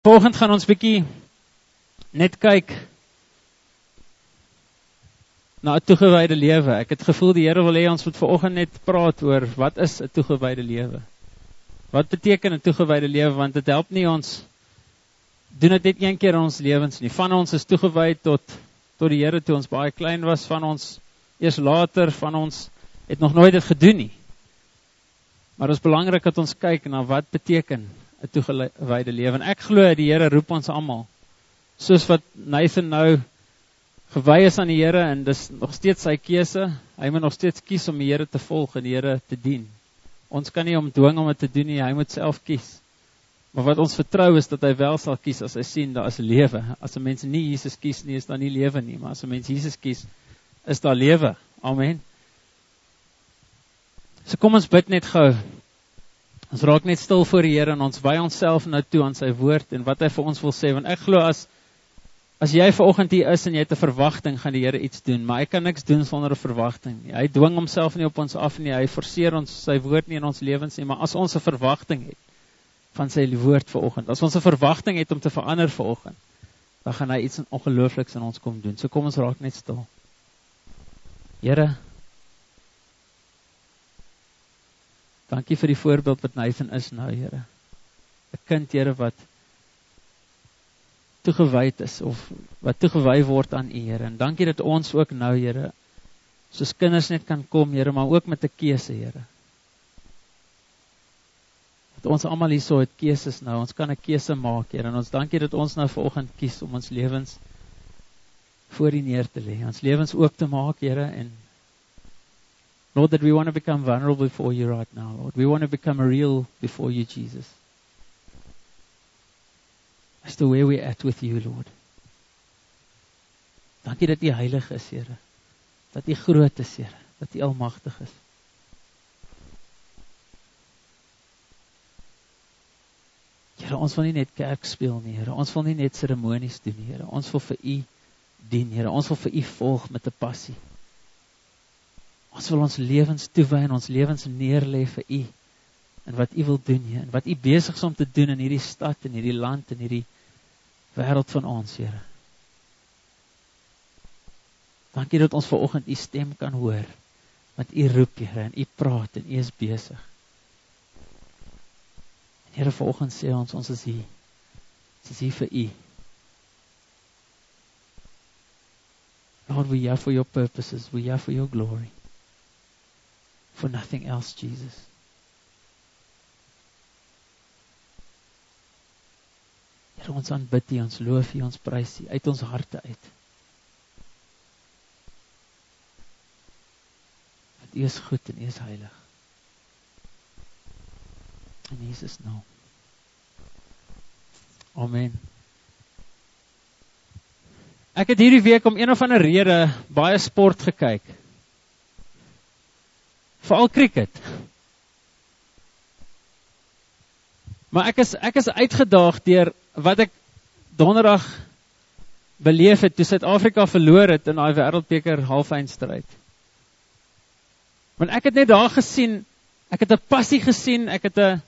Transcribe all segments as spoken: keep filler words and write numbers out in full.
Vanoggend gaan ons bietjie net kyk na 'n toegewyde lewe. Ek het gevoel die Here wil hê ons moet vanoggend net praat oor wat is 'n toegewyde lewe? Wat beteken 'n toegewyde lewe? Want dit help nie ons doen dit net een keer in ons lewens nie. Van ons is toegewy tot tot die Here toe ons baie klein was, van ons eers later, van ons het nog nooit dit gedoen nie. Maar dit is belangrik dat ons kyk na wat beteken 'n toegewyde lewe. En ek glo die Here roep ons almal. Soos wat Nathan nou gewy is aan die Here en dis nog steeds sy keuse. Hy moet nog steeds kies om die Here te volg en die Here te dien. Ons kan nie hom dwing om dit te doen nie, hy moet self kies. Maar wat ons vertrou is dat hy wel sal kies as hy sien daar is lewe. As 'n mens nie Jesus kies nie, is daar nie lewe nie, maar as 'n mens Jesus kies, is daar lewe. Amen. So kom ons bid net gou. Ons raak net stil voor die Here en ons wy onsself nou toe aan sy woord en wat hy vir ons wil sê, want ek glo as as jy vanoggend hier is en jy het 'n verwagting, gaan die Here iets doen, maar hy kan niks doen sonder 'n verwagting nie. Hy dwing homself nie op ons af nie, hy forceer ons sy woord nie in ons lewens nie, maar as ons 'n verwagting het van sy woord vanoggend, as ons 'n verwagting het om te verander vanoggend, dan gaan hy iets ongeloofliks in ons kom doen. So kom ons raak net stil. Here, dankie vir die voorbeeld wat Nathan is nou, Here. 'n Kind, Here, wat toegewyd is, of wat toegewy word aan U, Here. En dankie dat ons ook nou, Here, soos kinders net kan kom, Here, maar ook met 'n keuse, Here. Dat ons almal hierso het keuses nou, ons kan 'n keuse maak, Here. En ons dankie dat ons nou vanoggend kies om ons lewens voor U neer te lê, ons lewens oop te maak, Here, en Lord, that we want to become vulnerable before you right now, Lord. We want to become real before you, Jesus. As to where we're at with you, Lord. Dankie dat U heilig is, Here. Dat U groot is, Here. Dat U almagtig is. Here, ons wil nie net kerk speel nie, Here. Ons wil nie net seremonies doen nie, Here. Ons wil vir U dien, Here. Ons wil vir U volg met 'n passie. Ons wil ons lewens toewy en ons lewens neerlê vir U en wat U wil doen, Here, en wat U besig is om te doen in hierdie stad en hierdie land en hierdie wêreld van ons, Here. Dankie dat ons vanoggend U stem kan hoor, want U roep, Here, en U praat en U is besig. En Here, vanoggend sê ons, ons is hier. Ons is hier vir U. Lord, we are for your purposes, we are for your glory. For nothing else, Jesus. Here, ons aanbid U, ons loof U, ons prys U, uit ons harte uit. Want U is goed en U is heilig. In Jesus naam. Amen. Ek het hierdie week om een of ander rede baie sport gekyk. Veral cricket. Maar ek is ek is uitgedaag deur wat ek donderdag beleef het toe Suid-Afrika verloor het in daai wêreldbeker halfeindstryd. Want ek het net daar gesien, ek het 'n passie gesien, ek het 'n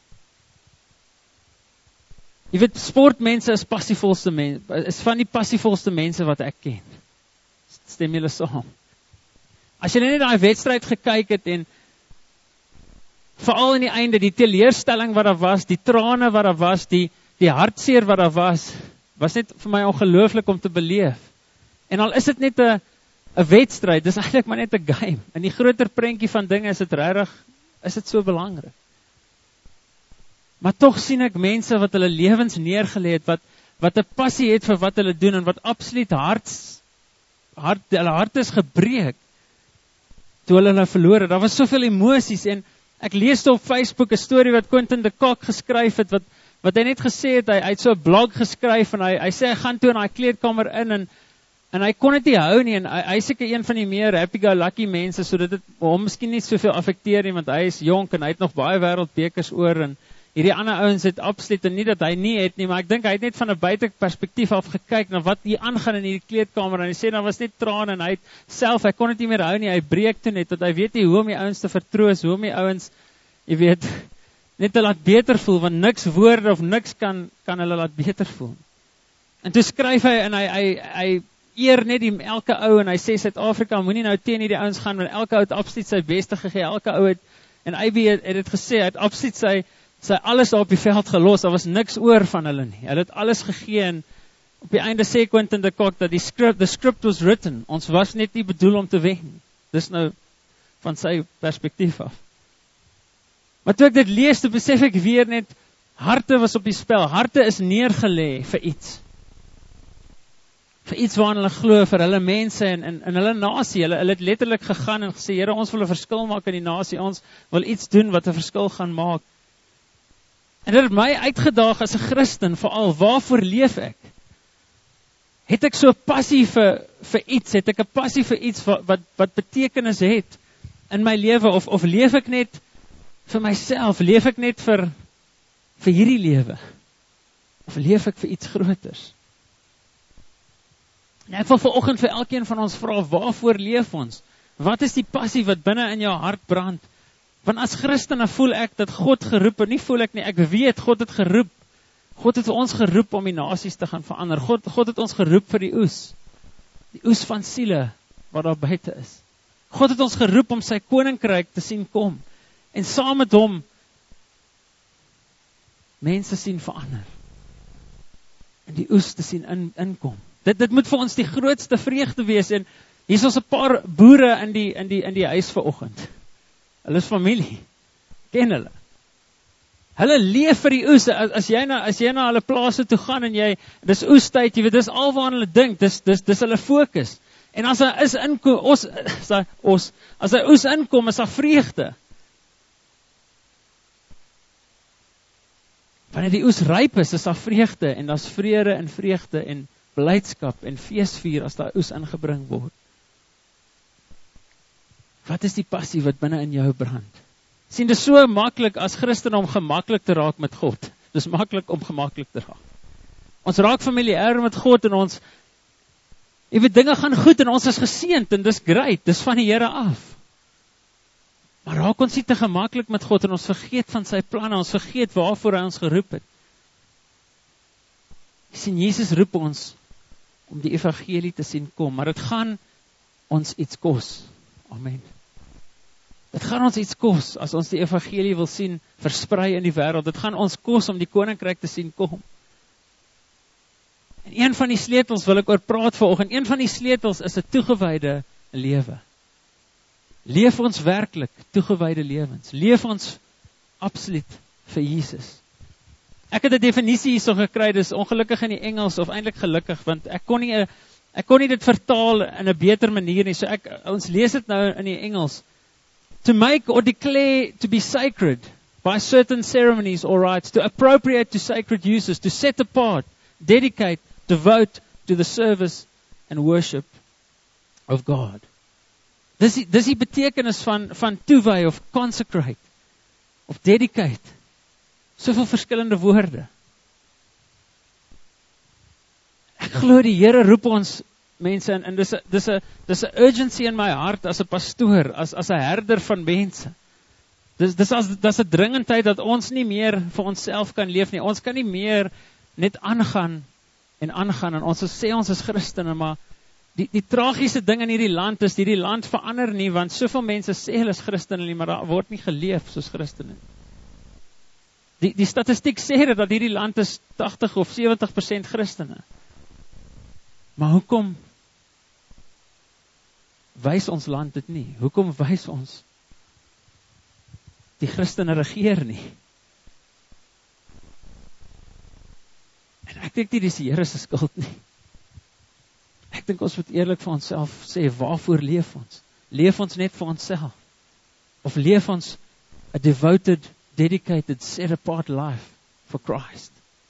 Jy weet, sportmense is passievolste mense, is van die passievolste mense wat ek ken. Stem julle saam? As jy net daai wedstryd gekyk het en veral in die einde, die teleurstelling wat daar was, die trane wat daar was, die, die hartseer wat daar was, was net vir my ongelooflik om te beleef. En al is dit net 'n 'n wedstryd, dis eintlik maar net 'n game. In die groter prentjie van dinge is dit regtig, is dit so belangrik. Maar tog sien ek mense wat hulle lewens neergelê het, wat wat 'n passie het vir wat hulle doen en wat absoluut harts hart hulle hart is gebreek toe hulle hulle verloor het. Daar was soveel emosies en ek lees op Facebook 'n storie wat Quentin de Kock geskryf het wat wat hy net gesê het, hy, hy het so 'n blog geskryf en hy hy sê hy gaan toe in daai kleedkamer in en en hy kon dit nie hou nie en hy, hy is seker een van die meer happy-go-lucky mense sodat dit hom miskien nie soveel affekteer nie want hy is jonk en hy het nog baie wêreldbekers oor en hierdie ander ouens het absoluut en nie dat hy nie het nie, maar ek dink hy het net van 'n buiteperspektief af gekyk na wat hier aangaan in hierdie kleedkamer en hy sê daar was net trane en hy het self, hy kon dit nie meer hou nie, hy breek toe net, want hy weet nie hoe om die ouens te vertroos, hoe om die ouens, jy weet, net te laat beter voel, want niks woorde of niks kan, kan hulle laat beter voel. En toe skryf hy, en hy, hy, hy eer net die elke ou, en hy sê, Suid-Afrika moenie nou teen hierdie ouens gaan, want elke ou het absoluut sy beste gegee, elke ou het, en I B het, het het gesê, hy het absoluut sy, sy alles daar op die veld gelos, daar was niks oor van hulle nie, hy het alles gegee, en op die einde sê Quentin de Kock, dat die script, the script was written, ons was net nie bedoel om te wen, dis nou van sy perspektief af. Maar toe ek dit lees, toe besef ek weer net, harte was op die spel, harte is neergelê vir iets, vir iets waarin hulle glo, vir hulle mense en, en, en hulle nasie, hulle, hulle het letterlik gegaan en gesê, Here, ons wil 'n verskil maak in die nasie, ons wil iets doen wat 'n verskil gaan maak. En dit het my uitgedaag as 'n Christen, veral, waarvoor leef ek? Het ek so 'n passie vir, vir iets, het ek 'n passie vir iets wat, wat, wat betekenis het in my lewe, of, of leef ek net vir myself, leef ek net vir, vir hierdie lewe, of leef ek vir iets groters? En ek wil vanoggend vir elkeen van ons vra, waarvoor leef ons? Wat is die passie wat binne in jou hart brand? Want as Christene voel ek dat God geroep, en nie voel ek nie, ek weet God het geroep, God het ons geroep om die nasies te gaan verander, God, God het ons geroep vir die oes, die oes van siele, wat daar buite is. God het ons geroep om sy koninkryk te sien kom, en saam met hom, mense sien verander, en die oes te sien in, inkom. Dit, dit moet vir ons die grootste vreugde wees, en hier is ons 'n paar boere in die, in die, in die huis vanoggend. Hulle is familie, ken hulle. Hulle leef vir die oes, as, as, jy na, as jy na hulle plase toe gaan, en jy, dis oestyd, jy weet, dis al waar hulle dink, dis, dis, dis hulle fokus. En as hy is inkom, os, as hy, os, as hy oes inkom, is daar vreugde. Wanneer die oes ryp is, is daar vreugde, en daar's vrede en vreugde, en blydskap en feesvier as daai oes ingebring word. Wat is die passie wat binne in jou brand? Sien, dit is so maklik as Christen om gemaklik te raak met God. Dit is maklik om gemaklik te raak. Ons raak familier met God, en ons, jy weet, dinge gaan goed, en ons is geseënd, en dis great, dis van die Here af. Maar raak ons nie te gemaklik met God, en ons vergeet van sy planne, ons vergeet waarvoor hy ons geroep het. Jy sien, Jesus roep ons om die evangelie te sien kom, maar dit gaan ons iets kos. Amen. Dit gaan ons iets kos, as ons die evangelie wil sien versprei in die wêreld. Dit gaan ons kos om die koninkryk te sien kom. En een van die sleutels wil ek oor praat vanoggend. Een van die sleutels is 'n toegewyde lewe. Leef ons werklik toegewyde lewens? Leef ons absoluut vir Jesus? Ek het 'n definisie hierso gekry, dis ongelukkig in die Engels, of eintlik gelukkig, want ek kon nie, ek kon nie dit vertaal in 'n beter manier nie, so ek, ons lees dit nou in die Engels. To make or declare to be sacred by certain ceremonies or rites, to appropriate to sacred uses, to set apart, dedicate, devote to the service and worship of God. Dis die, dis die betekenis van, van toewy of consecrate, of dedicate. Soveel verskillende woorde. Ek glo die Here roep ons mense, en, en dis 'n dis 'n dis 'n urgency in my hart as 'n pastoor, as as 'n herder van mense. Dis dis as dis 'n dringendheid dat ons nie meer vir onsself kan leef nie. Ons kan nie meer net aangaan en aangaan, en ons sê ons is Christene, maar die die tragiese ding in hierdie land is, hierdie land verander nie, want soveel mense sê hulle is Christene nie, maar daar word nie geleef soos Christene. Die, die statistiek sê dat hierdie land is tagtig of sewentig persent Christene. Maar hoekom wys ons land dit nie? Hoekom wys ons die Christene regeer nie? En ek dink nie dis die Here se skuld nie. Ek dink ons moet eerlik vir onsself sê, waarvoor leef ons? Leef ons net vir onsself? Of leef ons 'n devoted, dedicated, set-apart life for Christ?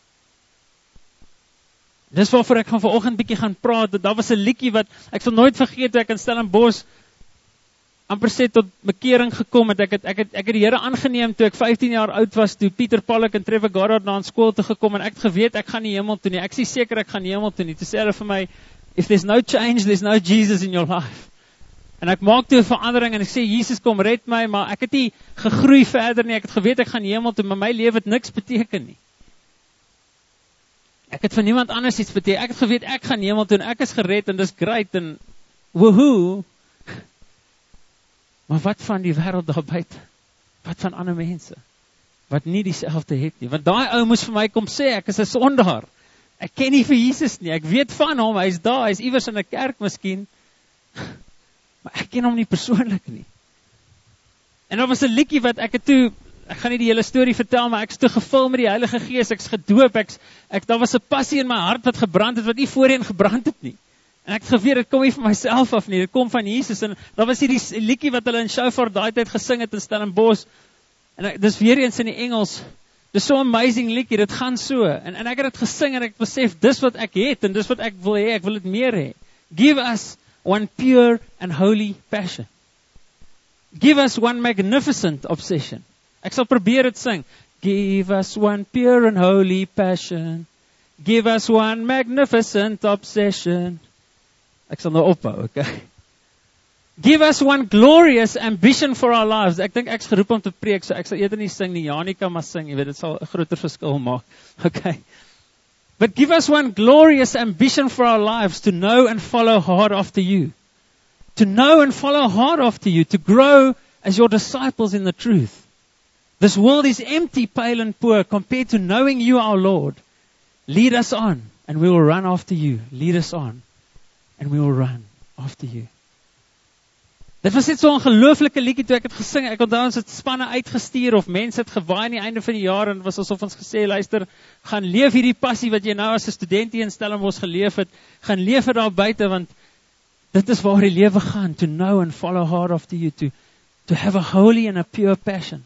Dis waarvoor ek van vanoggend bietjie gaan praat. Daar was 'n liedjie wat, ek sal nooit vergeet, toe ek in Stellenbosch amper sê tot bekering gekom het. Ek het, ek het, ek het die Here aangeneem toe ek vyftien jaar oud was, toe Pieter Pollock en Trevor Goddard na ons skool toe gekom, en ek het geweet, ek gaan nie hemel toe nie. Ek is seker ek gaan nie hemel toe nie. Toe sê hulle vir my, if there's no change, there's no Jesus in your life. En ek maak toe 'n verandering en ek sê, Jesus kom red my, maar ek het nie gegroei verder nie, ek het geweet ek gaan hemel toe, maar my lewe het niks beteken nie. Ek het vir niemand anders iets beteken, ek het geweet ek gaan hemel toe, en ek is gered, en dis great, en woehoe, maar wat van die wêreld daar buite? Wat van ander mense? Wat nie dieselfde het nie, want daai ou moes vir my kom sê, ek is 'n sondaar, ek ken nie vir Jesus nie, ek weet van hom, hy is daar, hy is iewers in 'n kerk miskien, maar ek ken hom nie persoonlik nie. En daar was 'n liedjie wat ek het toe, ek gaan nie die hele storie vertel, maar ek is toe gevul met die Heilige Gees, ek is gedoop, ek, ek, daar was 'n passie in my hart wat gebrand het, wat nie voorheen gebrand het nie. En ek het geweet, dit kom nie van myself af nie, dit kom van Jesus, en daar was hierdie liedjie wat hulle in Shofar daai tyd gesing het in Stellenbosch, en ek, dis weer eens in die Engels, dis so amazing liedjie, dit gaan so, en, en ek het dit gesing, en ek besef, dis wat ek het, en dis wat ek wil hê, ek wil dit meer hê. Give us one pure and holy passion. Give us one magnificent obsession. Ek sal probeer dit sing. Give us one pure and holy passion. Give us one magnificent obsession. Ek sal nou ophou, okay? Give us one glorious ambition for our lives. Ek dink ek's geroep om te preek, so ek sal eerder nie sing nie. Janika maar sing, jy weet, dit sal 'n groter verskil maak. Okay. But give us one glorious ambition for our lives to know and follow hard after you. To know and follow hard after you, to grow as your disciples in the truth. This world is empty, pale and poor compared to knowing you, our Lord. Lead us on and we will run after you. Lead us on and we will run after you. Dit was net so 'n ongelooflike liedjie toe ek het gesing. Ek onthou ons het spanne uitgestuur of mense het gewaai aan die einde van die jaar en het was asof ons gesê, luister, gaan leef hierdie passie wat jy nou as 'n student hier in Stellenbosch geleef het, gaan leef dit daar buite, want dit is waar die lewe gaan, to know and follow hard after you, to, to have a holy and a pure passion,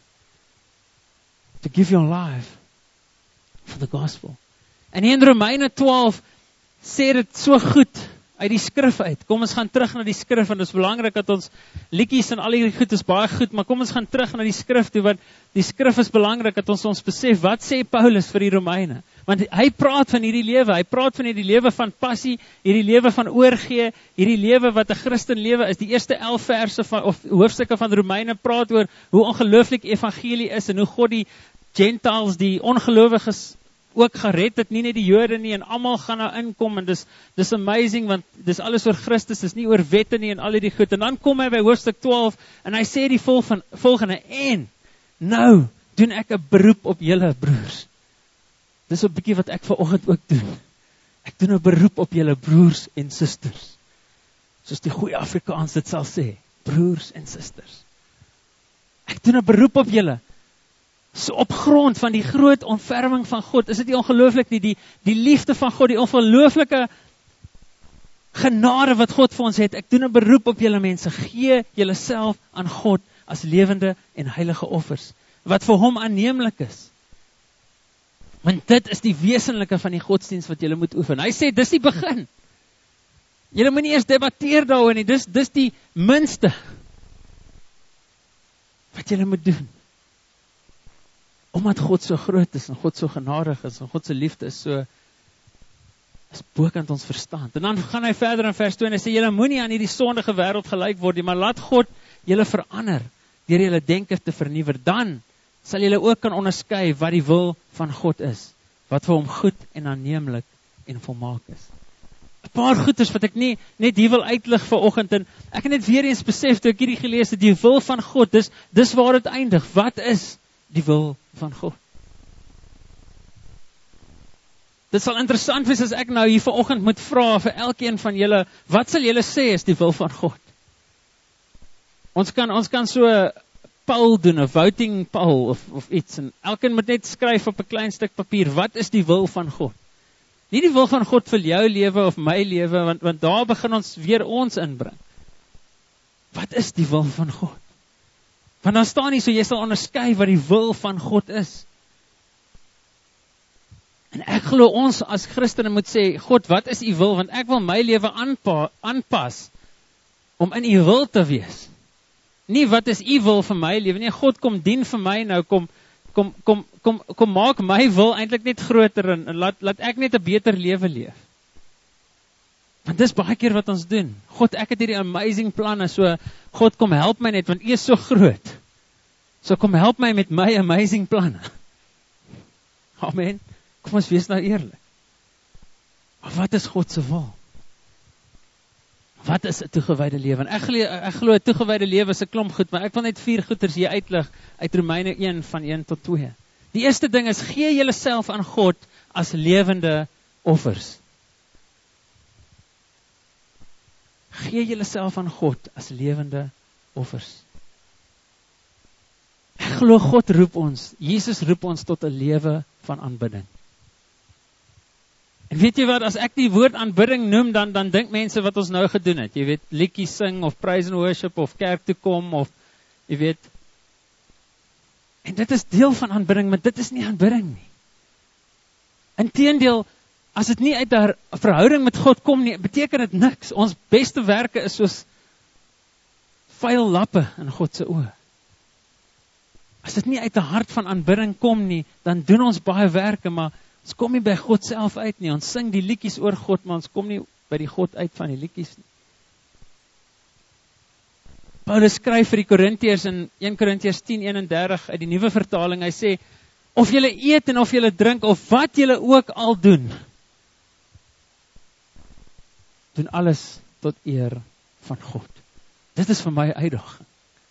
to give your life for the gospel. En hier in Romeine twaalf sê dit so goed uit die skrif uit. Kom ons gaan terug na die skrif, en dit is belangrik dat ons liedjies en al die goed is baie goed, maar kom ons gaan terug na die skrif toe, want die skrif is belangrik dat ons ons besef, wat sê Paulus vir die Romeine? Want hy praat van hierdie lewe, hy praat van hierdie lewe van passie, hierdie lewe van oorgee, hierdie lewe wat 'n Christen lewe is. Die eerste elf verse van, of hoofstukke van Romeine praat oor hoe ongelooflik evangelie is, en hoe God die Gentiles, die ongelowiges ook gered het, nie net die Jode nie, en almal gaan nou inkom, en dis, dis amazing, want dis alles oor Christus, dis nie oor wette nie, en al die goed, en dan kom hy by hoofstuk twaalf, en hy sê die vol van, volgende, en, nou, doen ek 'n beroep op julle broers. Dis 'n bietjie wat ek vanoggend ook doen. Ek doen 'n beroep op julle broers en susters. Soos die goeie Afrikaans dit sal sê, broers en susters. Ek doen 'n beroep op julle. So op grond van die groot ontferming van God, is dit nie ongelooflik nie, die, die liefde van God, die ongelooflike genade wat God vir ons het. Ek doen 'n beroep op julle mense, gee julle self aan God as lewende en heilige offers, wat vir hom aanneemlik is. Want dit is die wesenlike van die godsdienst wat julle moet oefen. Hy sê, dis die begin. Julle moet nie eers debatteer daaroor nie, dis, dis die minste wat julle moet doen. Omdat God so groot is, en God so genadig is, en God se liefde is so, is bokant ons verstand. En dan gaan hy verder in vers twee, en hy sê, julle moenie aan hierdie sondige wêreld gelyk word nie, maar laat God julle verander, deur julle denke te vernuwer. Dan sal julle ook kan onderskei wat die wil van God is, wat vir hom goed en aanneemlik en volmaak is. 'n Paar goeders wat ek nie net hier wil uitlig vanoggend, en ek het net weer eens besef toe ek hierdie gelees het, die wil van God, dis dis waar dit eindig. Wat is die wil van God? Dit sal interessant wees as ek nou hier vanoggend moet vra vir elkeen van julle, wat sal julle sê is die wil van God? Ons kan ons kan so poll doen, 'n voting poll of of iets, en elkeen moet net skryf op 'n klein stuk papier, wat is die wil van God? Nie die wil van God vir jou lewe of my lewe, want want daar begin ons weer ons inbring. Wat is die wil van God? Want dan staan nie so, jy sal onderskei wat die wil van God is. En ek glo ons as Christene moet sê, God, wat is u wil? Want ek wil my lewe aanpa, aanpas om in u wil te wees. Nie wat is u wil vir my lewe nie. God, kom dien vir my nou, kom kom kom kom kom maak my wil eintlik net groter en, en laat laat ek net 'n beter lewe leef. Want dis baie keer wat ons doen. God, ek het hierdie amazing planne, so God kom help my net, want U is so groot. So kom help my met my amazing planne. Amen. Kom ons wees nou eerlik. Maar wat is God se wil? Wat is 'n toegewyde lewe? En ek glo ek glo 'n toegewyde lewe is 'n klomp goed, maar ek wil net vier goeters hier uitlig uit Romeine een van een tot twee. Die eerste ding is, gee julleself aan God as lewende offers. Gee julleself aan God as lewende offers. Ek glo God roep ons, Jesus roep ons tot 'n lewe van aanbidding. En weet jy wat, as ek die woord aanbidding noem, dan dan dink mense wat ons nou gedoen het. Jy weet, liedjies sing, of praise and worship, of kerk toe kom, of, jy weet. En dit is deel van aanbidding, maar dit is nie aanbidding nie. Inteendeel, as dit nie uit 'n verhouding met God kom nie, beteken dit niks. Ons beste werke is soos vuil lappe in God se oë. As dit nie uit 'n hart van aanbidding kom nie, dan doen ons baie werke, maar ons kom nie by God self uit nie. Ons sing die liedjies oor God, maar ons kom nie by die God uit van die liedjies nie. Paulus skryf vir die Korintiërs in een Korintiërs tien eenendertig uit die nuwe vertaling. Hy sê, of julle eet en of julle drink, of wat julle ook al doen, doen alles tot eer van God. Dit is vir my uitdaging.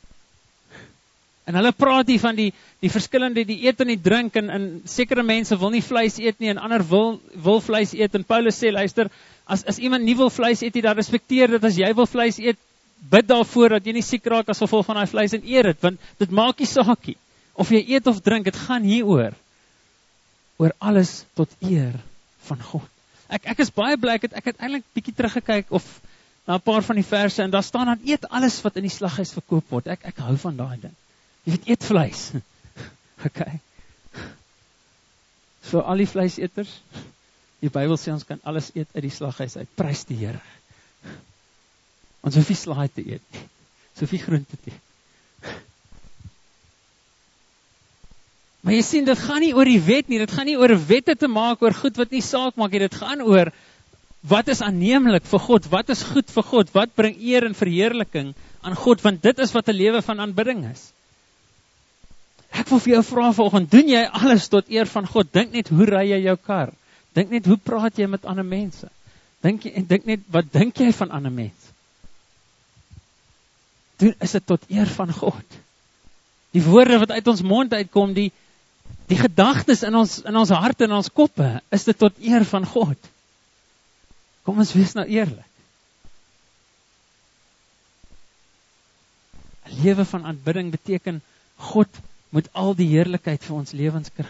En hulle praat hier van die, die verskillende, die eet en die drink, en, en sekere mense wil nie vleis eet nie, en ander wil, wil vleis eet, en Paulus sê, luister, as, as iemand nie wil vleis eet, dan respekteer dit, as jy wil vleis eet, bid daarvoor, dat jy nie siek raak as gevolg van die vleis, en eer het, want dit maak nie saakie, of jy eet of drink, het gaan hier oor, oor alles tot eer van God. Ek, ek is baie bly, ek het, ek het eintlik bietjie teruggekyk, of na 'n paar van die verse, en daar staan dan, eet alles wat in die slaghuis verkoop word, ek, ek hou van daai ding. Jy weet, eet vleis. Okay. So al die vleiseters, die Bybel sê ons kan alles eet uit die slaghuis uit. Prys die Here. Ons hoef nie slaai te eet nie. Ons hoef nie groente te eet. Maar jy sien, dit gaan nie oor die wet nie. Dit gaan nie oor wette te maak oor goed wat nie saak maak nie. Dit gaan oor wat is aanneemlik vir God, wat is goed vir God, wat bring eer en verheerliking aan God, want dit is wat 'n lewe van aanbidding is. Ek wil vir jou vra vanoggend, doen jy alles tot eer van God? Dink net, hoe ry jy jou kar? Dink net, hoe praat jy met ander mense? Dink jy, en dink net, wat dink jy van ander mense? Doen, is dit tot eer van God? Die woorde wat uit ons mond uitkom, die, die gedagtes in ons, in ons harte en ons koppe, is dit tot eer van God? Kom ons wees nou eerlik. 'n Lewe van aanbidding beteken, God moet al die heerlikheid vir ons lewens kry.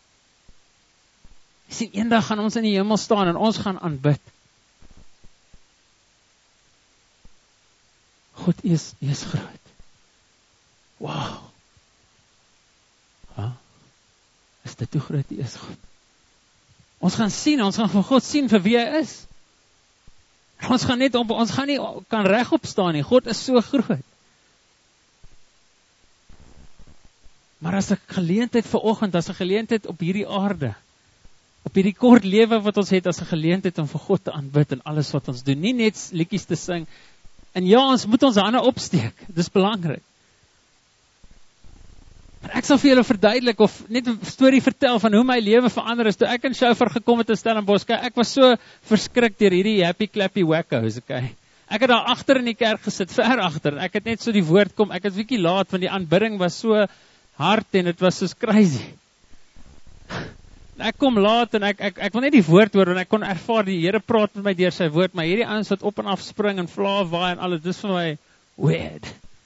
Jy sien, eendag gaan ons in die hemel staan en ons gaan aanbid. God is, is groot. Wow. Huh? Is dit hoe groot hy is, God? Ons gaan sien, ons gaan van God sien vir wie hy is. Ons gaan net op, ons gaan nie kan regop staan nie. God is so groot. Maar as 'n geleentheid vanoggend, as 'n geleentheid op hierdie aarde, op hierdie kort lewe wat ons het, as 'n geleentheid om vir God te aanbid in alles wat ons doen, nie net liedjies te sing. En ja, ons moet ons hande opsteek. Dis belangrik. Maar ek sal vir julle verduidelik of net 'n storie vertel van hoe my lewe verander is toe ek in Chauffeur gekom het in Stellenbosch. Kyk, ek was so verskrik deur hierdie happy clappy wackos, okay. Ek het daar agter in die kerk gesit, ver agter. Ek het net so die woord kom. Ek het 'n bietjie laat want die aanbidding was so hard en dit was so crazy. Ek kom laat en ek ek ek wil net die woord hoor en ek kon ervaar die Here praat met my deur sy woord, maar hierdie ouens wat op en af spring en vla waai en alles, dis vir my weird.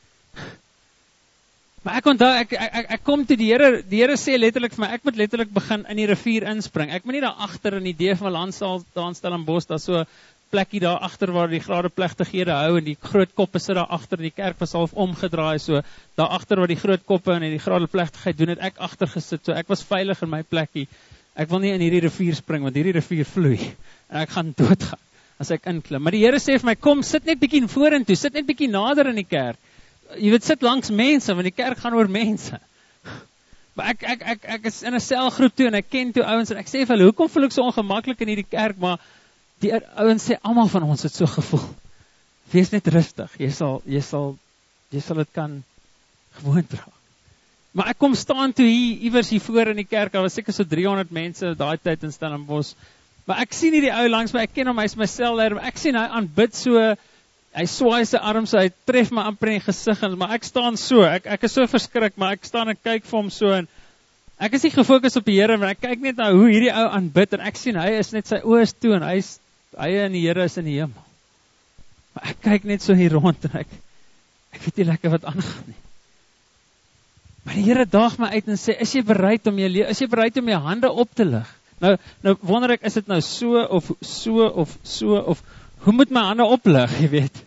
Maar ek onthou ek ek ek, ek kom toe die Here, die Here sê letterlik vir my, ek moet letterlik begin in die rivier inspring. Ek moet nie daar agter in die D van Landsaal daar staan in Bos, daar so plekkie daar agter waar die grade plegtighede hou en die groot koppe sit daar agter, die kerk was half omgedraai, so daar agter waar die groot koppe en die grade plegtigheid doen het ek agter gesit, so ek was veilig in my plekkie. Ek wil nie in hierdie rivier spring, want hierdie rivier vloei, en ek gaan doodgaan, as ek inklim. Maar die Here sê vir my, kom, sit net bietjie vorentoe, sit net bietjie nader in die kerk. Jy weet, sit langs mense, want die kerk gaan oor mense. Maar ek, ek, ek, ek is in 'n selgroep toe, en ek ken toe ouens, en ek sê vir hulle, hoekom voel ek so ongemaklik in hierdie kerk, maar die ouens sê, almal van ons het so gevoel. Wees net rustig, jy sal, jy sal, jy sal dit kan gewoon dra. Maar ek kom staan toe hier, iewers hier voor in die kerk, daar was seker so driehonderd mense daai tyd in Stellenbosch, maar ek sien nie die ou langs my, ek ken hom, hy is my selleier, maar ek sien hy aanbid so, hy swaai sy arm so, hy tref my amper in die gesig, maar ek staan so, ek, ek is so verskrik, maar ek staan en kyk vir hom so, en ek is nie gefokus op die Here, maar ek kyk net na hoe hierdie ou aanbid, en ek sien, hy is net sy oë is toe, en hy, is, hy en die Here is in die hemel. Maar ek kyk net so hier rond, en ek, ek weet nie lekker wat aangaan nie. Maar die Here daag my uit en sê, is jy bereid om jy, is jy bereid om jy hande op te lig? Nou, nou wonder ek, is dit nou so, of so, of so, of hoe moet my hande oplig, jy weet?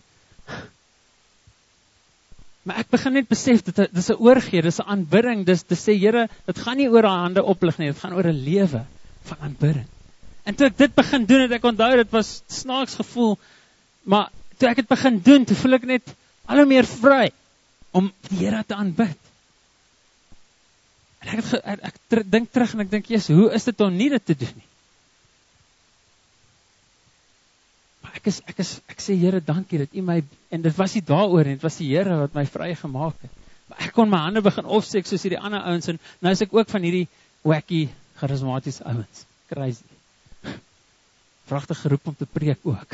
Maar ek begin net besef, dit, dit is 'n oorgee, dit is 'n aanbidding, dis te sê, Here, dit gaan nie oor 'n hande oplig nie, dit gaan oor 'n lewe van aanbidding. En toe ek dit begin doen, het ek onthou, dit was snaaks gevoel, maar toe ek dit begin doen, toe voel ek net al hoe meer vry om die Here te aanbid. En ek, het, ek, ek ter, dink terug en ek dink, yes, hoe is dit om nie dit te doen nie? Maar ek is, ek is, ek sê, Here, dankie dat U my, en dit was nie daaroor nie, dit was die Here wat my vry gemaak het. Maar ek kon my hande begin opsteek soos hierdie ander ouens, en nou is ek ook van hierdie wacky, charismatiese ouens. Crazy. Pragtig geroep om te preek ook.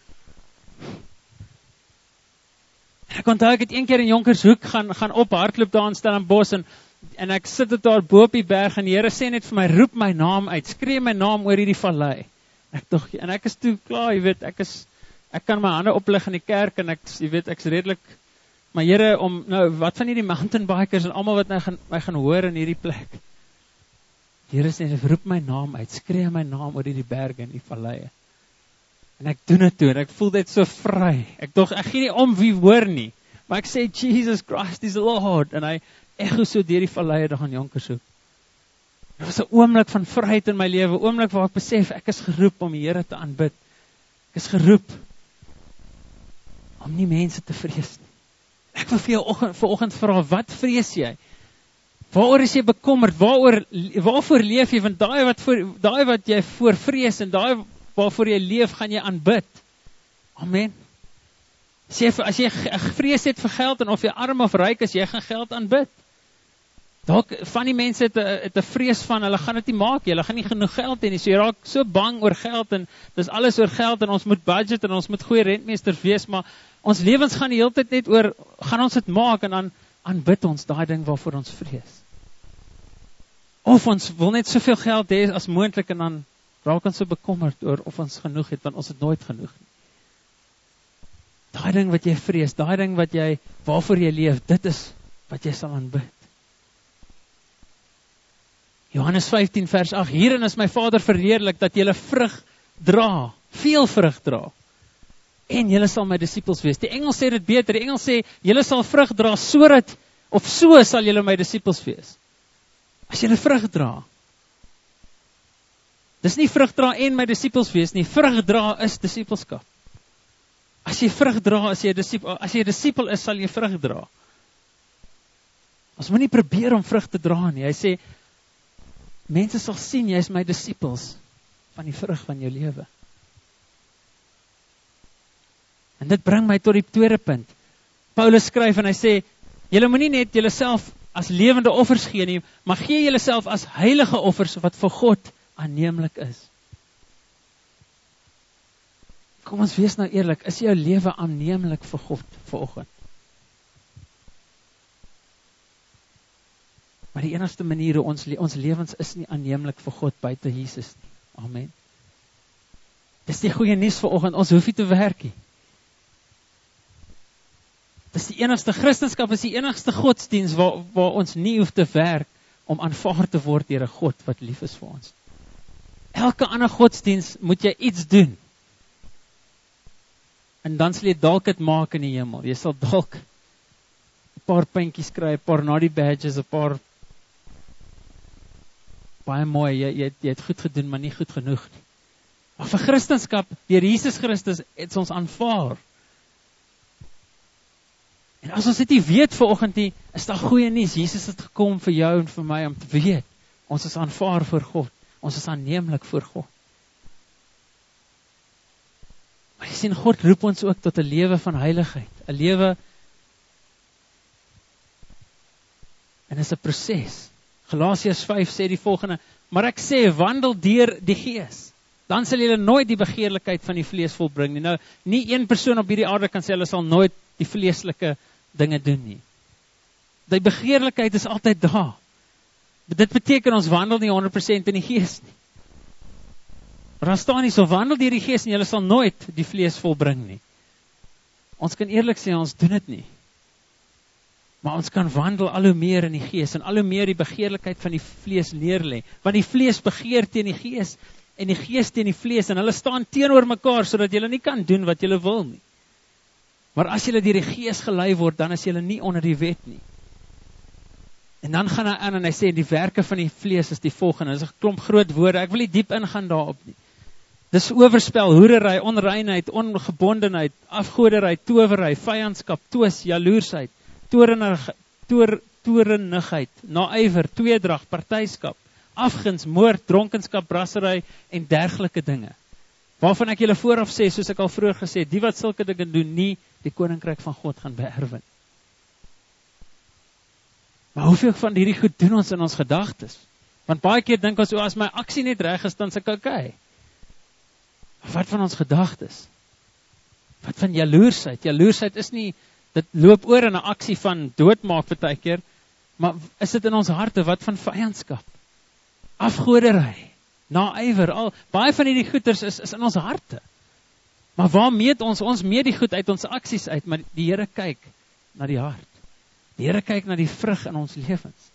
En ek onthou, ek het een keer in Jonkershoek gaan, gaan op hardloop daar in Stellenbosch, en En ek sit dit daar bo op die berg, en die Here sê net vir my, roep my naam uit, skree my naam oor hierdie vallei. Ek dog, en ek is toe klaar, jy weet, ek is, ek kan my hande oplig in die kerk, en ek, jy weet, ek is redelik, maar Here, om, nou, wat van hierdie mountainbikers, en almal wat my gaan, my gaan hoor in hierdie plek. Die Here sê, roep my naam uit, skree my naam oor hierdie berge en die valleie. En ek doen dit toe, en ek voel dit so vry. Ek dog, ek gee nie om wie hoor nie, maar ek sê, Jesus Christ is Lord, en hy, echo so deur die valleie daar in Jonkershoek. Dit was 'n oomblik van vryheid in my lewe, 'n oomblik waar ek besef, ek is geroep om die Here te aanbid. Ek is geroep om nie mense te vrees nie. Ek wil vir jou oggend, vanoggend vra, wat vrees jy? Waaroor is jy bekommerd? Waaroor, waarvoor leef jy? Want daai wat, voor, daai wat jy voor vrees, en daai waarvoor jy leef, gaan jy aanbid. Amen. As jy, as jy vrees het vir geld, en of jy arm of ryk is, jy gaan geld aanbid. Dalk van die mense het 'n het 'n vrees van, hulle gaan dit nie maak, hulle gaan nie genoeg geld hê nie, so jy raak so bang oor geld, en dis alles oor geld, en ons moet budget, en ons moet goeie rentmeesters wees, maar ons lewens gaan die hele tyd net oor, gaan ons dit maak, en dan aanbid ons daai ding waarvoor ons vrees. Of ons wil net soveel geld hê as moontlik, en dan raak ons so bekommerd oor of ons genoeg het, want ons het nooit genoeg nie. Daai ding wat jy vrees, daai ding wat jy, waarvoor jy leef, dit is wat jy sal aanbid. Johannes vyftien vers agt, hierin is my Vader verheerlik, dat julle vrug dra, veel vrug dra, en julle sal my disippels wees. Die Engels sê dit beter, die Engels sê, julle sal vrug dra, sodat, of so sal julle my disippels wees. As julle vrug dra, dis nie vrug dra en my disippels wees nie, vrug dra is disippelskap. As jy vrug dra, as jy 'n disipel, as jy 'n disipel is, sal jy vrug dra. Ons moet nie probeer om vrug te dra nie. Hy sê, mense sal sien, jy is my disipels, van die vrug van jou lewe. En dit bring my tot die tweede punt. Paulus skryf en hy sê, julle moenie net julle self as lewende offers gee nie, maar gee julle self as heilige offers, wat vir God aanneemlik is. Kom ons wees nou eerlik, is jou lewe aanneemlik vir God vanoggend? Maar die enigste manier hoe ons, ons lewens is nie aanneemlik vir God buite Jesus nie. Amen. Dis die goeie nuus vanoggend, ons hoef nie te werk nie. Dis die enigste, Christendom is die enigste godsdiens waar, waar ons nie hoef te werk om aanvaar te word deur 'n God wat lief is vir ons. Elke ander godsdiens moet jy iets doen. En dan sal jy dalk dit maak in die hemel. Jy sal dalk 'n paar puntjies kry, 'n paar naughty badges, 'n paar baie mooi, jy, jy, jy het goed gedoen, maar nie goed genoeg nie. Maar vir Christendom, deur Jesus Christus, het ons aanvaar. En as ons dit nie weet vanoggend nie, is daar goeie nuus. Jesus het gekom vir jou en vir my om te weet, ons is aanvaar voor God. Ons is aanneemlik voor God. sien God roep ons ook tot 'n lewe van heiligheid, 'n lewe, en is 'n proses. Galasiërs vyf sê die volgende: maar ek sê, wandel deur die Gees, dan sal julle nooit die begeerlikheid van die vlees volbring nie. Nou, nie een persoon op hierdie aarde kan sê hulle sal nooit die vleeslike dinge doen nie. Die begeerlikheid is altyd daar. Dit beteken ons wandel nie honderd persent in die Gees nie. Maar dan staan nie so, wandel deur die Gees en julle sal nooit die vlees volbring nie. Ons kan eerlik sê, ons doen dit nie. Maar ons kan wandel al hoe meer in die Gees en al hoe meer die begeerlikheid van die vlees neerlê. Want die vlees begeer teen die Gees en die Gees teen die vlees en hulle staan teenoor mekaar sodat julle nie kan doen wat julle wil nie. Maar as julle deur die Gees gelei word, dan is julle nie onder die wet nie. En dan gaan hy aan en hy sê, die werke van die vlees is die volgende. Dit is 'n klomp groot woorde, ek wil nie diep ingaan daarop nie. Dis oorspel, hoerery, onreinheid, ongebondenheid, afgoderry, towery, vyandskap, twis, jaloersheid, torenig, tor, torenigheid, naaiwer, tweedrag, partyskap, afguns, moord, dronkenskap, brassery en dergelike dinge. Waarvan ek julle vooraf sê, soos ek al vroeër gesê het, die wat sulke dinge doen, nie die koninkryk van God gaan beerwe. Maar hoeveel van hierdie goed doen ons in ons gedagtes? Want baie keer dink ons, o, as my aksie net reg is, dan is ek okay. Wat van ons gedagtes? Wat van jaloersheid? Jaloersheid is nie, dit loop oor in 'n aksie van doodmaak partykeer, maar is dit in ons harte? Wat van vyandskap? Afgoderry, naaiwer, al baie van hierdie goeders is is in ons harte. Maar waar meet ons? Ons meet die goed uit ons aksies uit, maar die Here kyk na die hart. Die Here kyk na die vrug in ons lewens.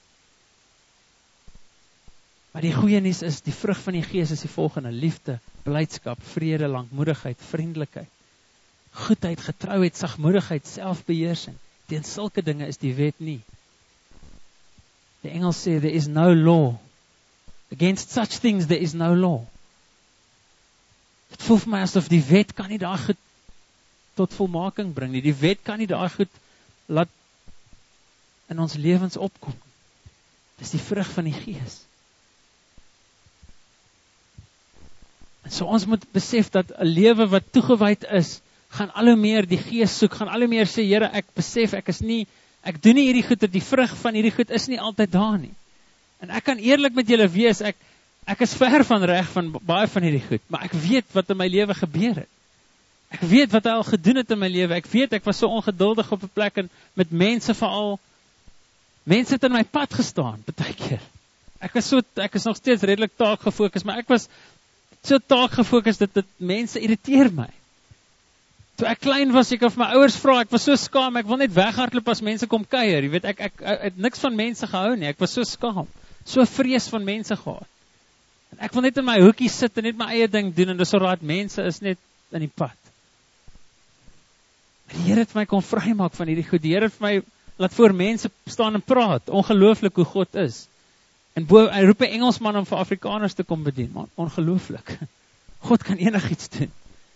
Maar die goeie nuus is, die vrug van die Gees is die volgende: liefde, blydskap, vrede, lankmoedigheid, vriendelikheid, goedheid, getrouheid, sagmoedigheid, selfbeheersing. Teen sulke dinge is die wet nie. Die Engels sê, there is no law. Against such things there is no law. Dit voel vir my asof die wet kan nie daar goed tot volmaking bring nie. Die wet kan nie daar goed laat in ons lewens opkom. Dis die vrug van die Gees. En so ons moet besef dat 'n lewe wat toegewyd is, gaan al hoe meer die Gees soek, gaan al hoe meer sê, Here, ek besef, ek is nie, ek doen nie hierdie goed, die vrug van hierdie goed is nie altyd daar nie. En ek kan eerlik met julle wees, ek, ek is ver van reg van baie van hierdie goed, maar ek weet wat in my lewe gebeur het. Ek weet wat hy al gedoen het in my lewe, ek weet, ek was so ongeduldig op 'n plek, en met mense veral, mense het in my pad gestaan, baie keer. Ek is so, ek is nog steeds redelik taak gefokus, maar ek was so taak gefokus, dat dit mense irriteer my. Toe ek klein was, ek of my ouers vra, ek was so skaam, ek wil net weghardloop as mense kom kuier, jy weet, ek, ek, ek het niks van mense gehou nie, ek was so skaam, so vrees van mense gehad. En ek wil net in my hoekie sit, en net my eie ding doen, en dis so raad, mense is net in die pad. En die Here het my kon vrymaak van hierdie goed, die Here het my laat voor mense staan en praat, ongelooflik hoe God is. En bo, hy roep 'n Engelsman om vir Afrikaners te kom bedien, man, ongelooflik. God kan enigiets doen.